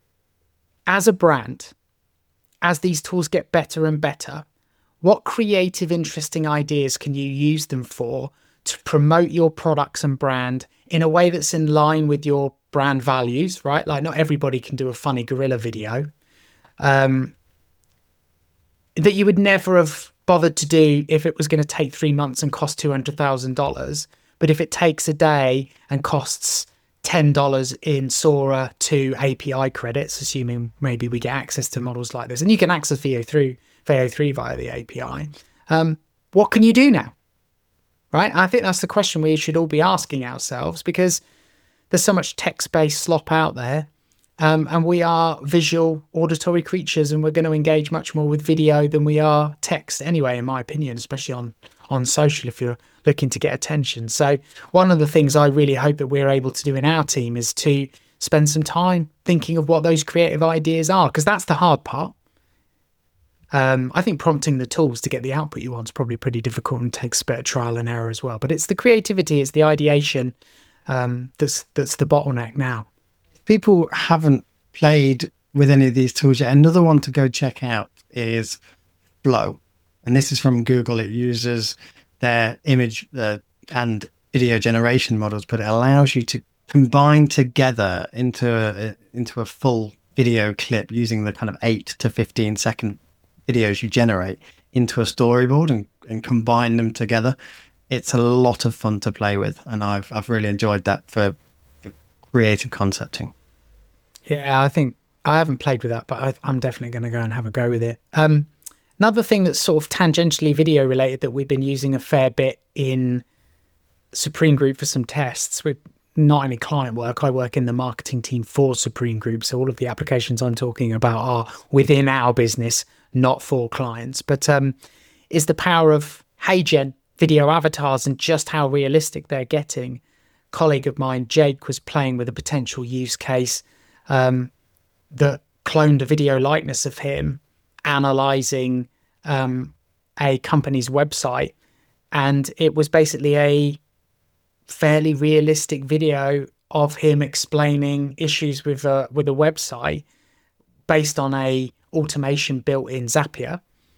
as a brand, as these tools get better and better, what creative, interesting ideas can you use them for to promote your products and brand in a way that's in line with your brand values, right? Like, not everybody can do a funny gorilla video um, that you would never have bothered to do if it was going to take three months and cost two hundred thousand dollars. But if it takes a day and costs ten dollars in Sora to A P I credits, assuming maybe we get access to models like this, and you can access V O three, V O three via the A P I, um, what can you do now? Right? I think that's the question we should all be asking ourselves, because there's so much text-based slop out there, um, and we are visual, auditory creatures, and we're going to engage much more with video than we are text anyway, in my opinion, especially on, on social if you're looking to get attention. So one of the things I really hope that we're able to do in our team is to spend some time thinking of what those creative ideas are, because that's the hard part. Um, I think prompting the tools to get the output you want is probably pretty difficult and takes a bit of trial and error as well. But it's the creativity, it's the ideation um, that's that's the bottleneck now. If people haven't played with any of these tools yet, another one to go check out is Flow. And this is from Google. It uses their image uh, and video generation models, but it allows you to combine together into a, into a full video clip using the kind of eight to fifteen second videos you generate into a storyboard and, and combine them together. It's a lot of fun to play with, and I've I've really enjoyed that for, for creative concepting. Yeah, I think I haven't played with that, but I, I'm definitely going to go and have a go with it. Um, another thing that's sort of tangentially video related that we've been using a fair bit in Supreme Group for some tests. We're not any client work. I work in the marketing team for Supreme Group, so all of the applications I'm talking about are within our business, not for clients. But um, is the power of HeyGen video avatars and just how realistic they're getting. A colleague of mine, Jake, was playing with a potential use case um, that cloned a video likeness of him analyzing um, a company's website, and it was basically a fairly realistic video of him explaining issues with a with a website based on a automation built in Zapier,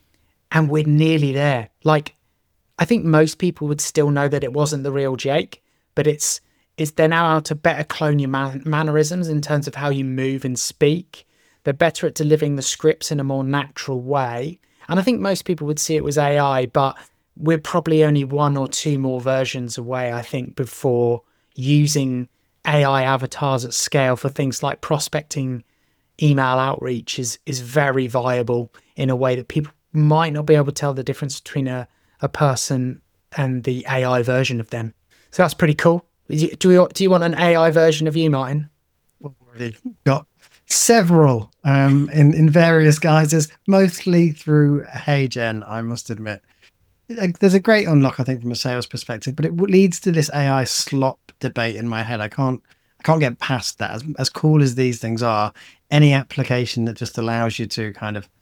and we're nearly there. Like, I think most people would still know that it wasn't the real Jake, but it's it's they're now able to better clone your man- mannerisms in terms of how you move and speak. They're better at delivering the scripts in a more natural way, and I think most people would see it was A I, but we're probably only one or two more versions away, I think, before using A I avatars at scale for things like prospecting, email outreach is is very viable in a way that people might not be able to tell the difference between a, a person and the A I version of them. So that's pretty cool. Do you, do you want an A I version of you, Martin? We've already got several um, in, in various guises, mostly through HeyGen, I must admit. There's a great unlock, I think, from a sales perspective, but it leads to this A I slop debate in my head. I can't, I can't get past that. As, as cool as these things are, any application that just allows you to kind of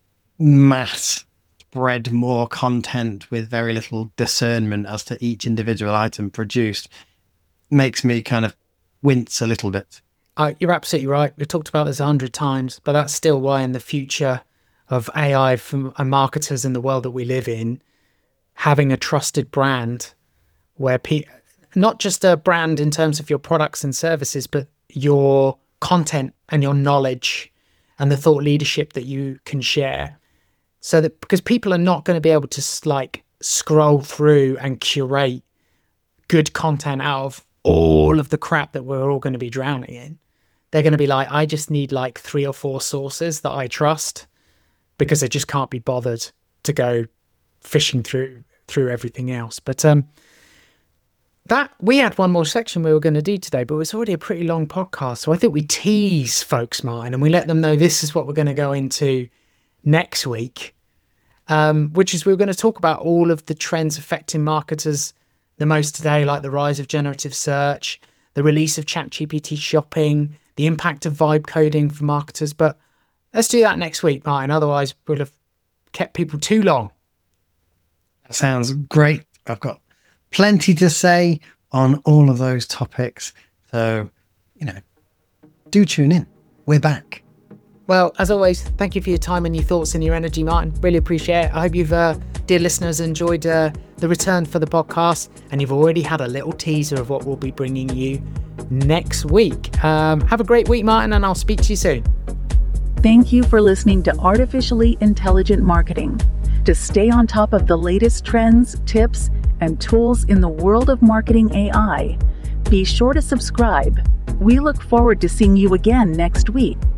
mass spread more content with very little discernment as to each individual item produced makes me kind of wince a little bit. Uh, you're absolutely right. We've talked about this a hundred times, but that's still why in the future of A I from and marketers in the world that we live in, having a trusted brand where pe- not just a brand in terms of your products and services, but your content and your knowledge and the thought leadership that you can share. So that, because people are not going to be able to like scroll through and curate good content out of all of the crap that we're all going to be drowning in. They're going to be like, I just need like three or four sources that I trust, because they just can't be bothered to go fishing through through everything else. But um, that we had one more section we were going to do today, but it's already a pretty long podcast. So I think we tease folks, Martin, and we let them know this is what we're going to go into next week, um, which is we're going to talk about all of the trends affecting marketers the most today, like the rise of generative search, the release of ChatGPT shopping, the impact of vibe coding for marketers. But let's do that next week, Martin. Otherwise, we'll have kept people too long. That sounds great. I've got plenty to say on all of those topics. So, you know, do tune in. We're back. Well, as always, thank you for your time and your thoughts and your energy, Martin. Really appreciate it. I hope you've, uh, dear listeners, enjoyed uh, the return for the podcast, and you've already had a little teaser of what we'll be bringing you next week. Um, have a great week, Martin, and I'll speak to you soon. Thank you for listening to Artificially Intelligent Marketing. To stay on top of the latest trends, tips, and tools in the world of marketing A I, be sure to subscribe. We look forward to seeing you again next week.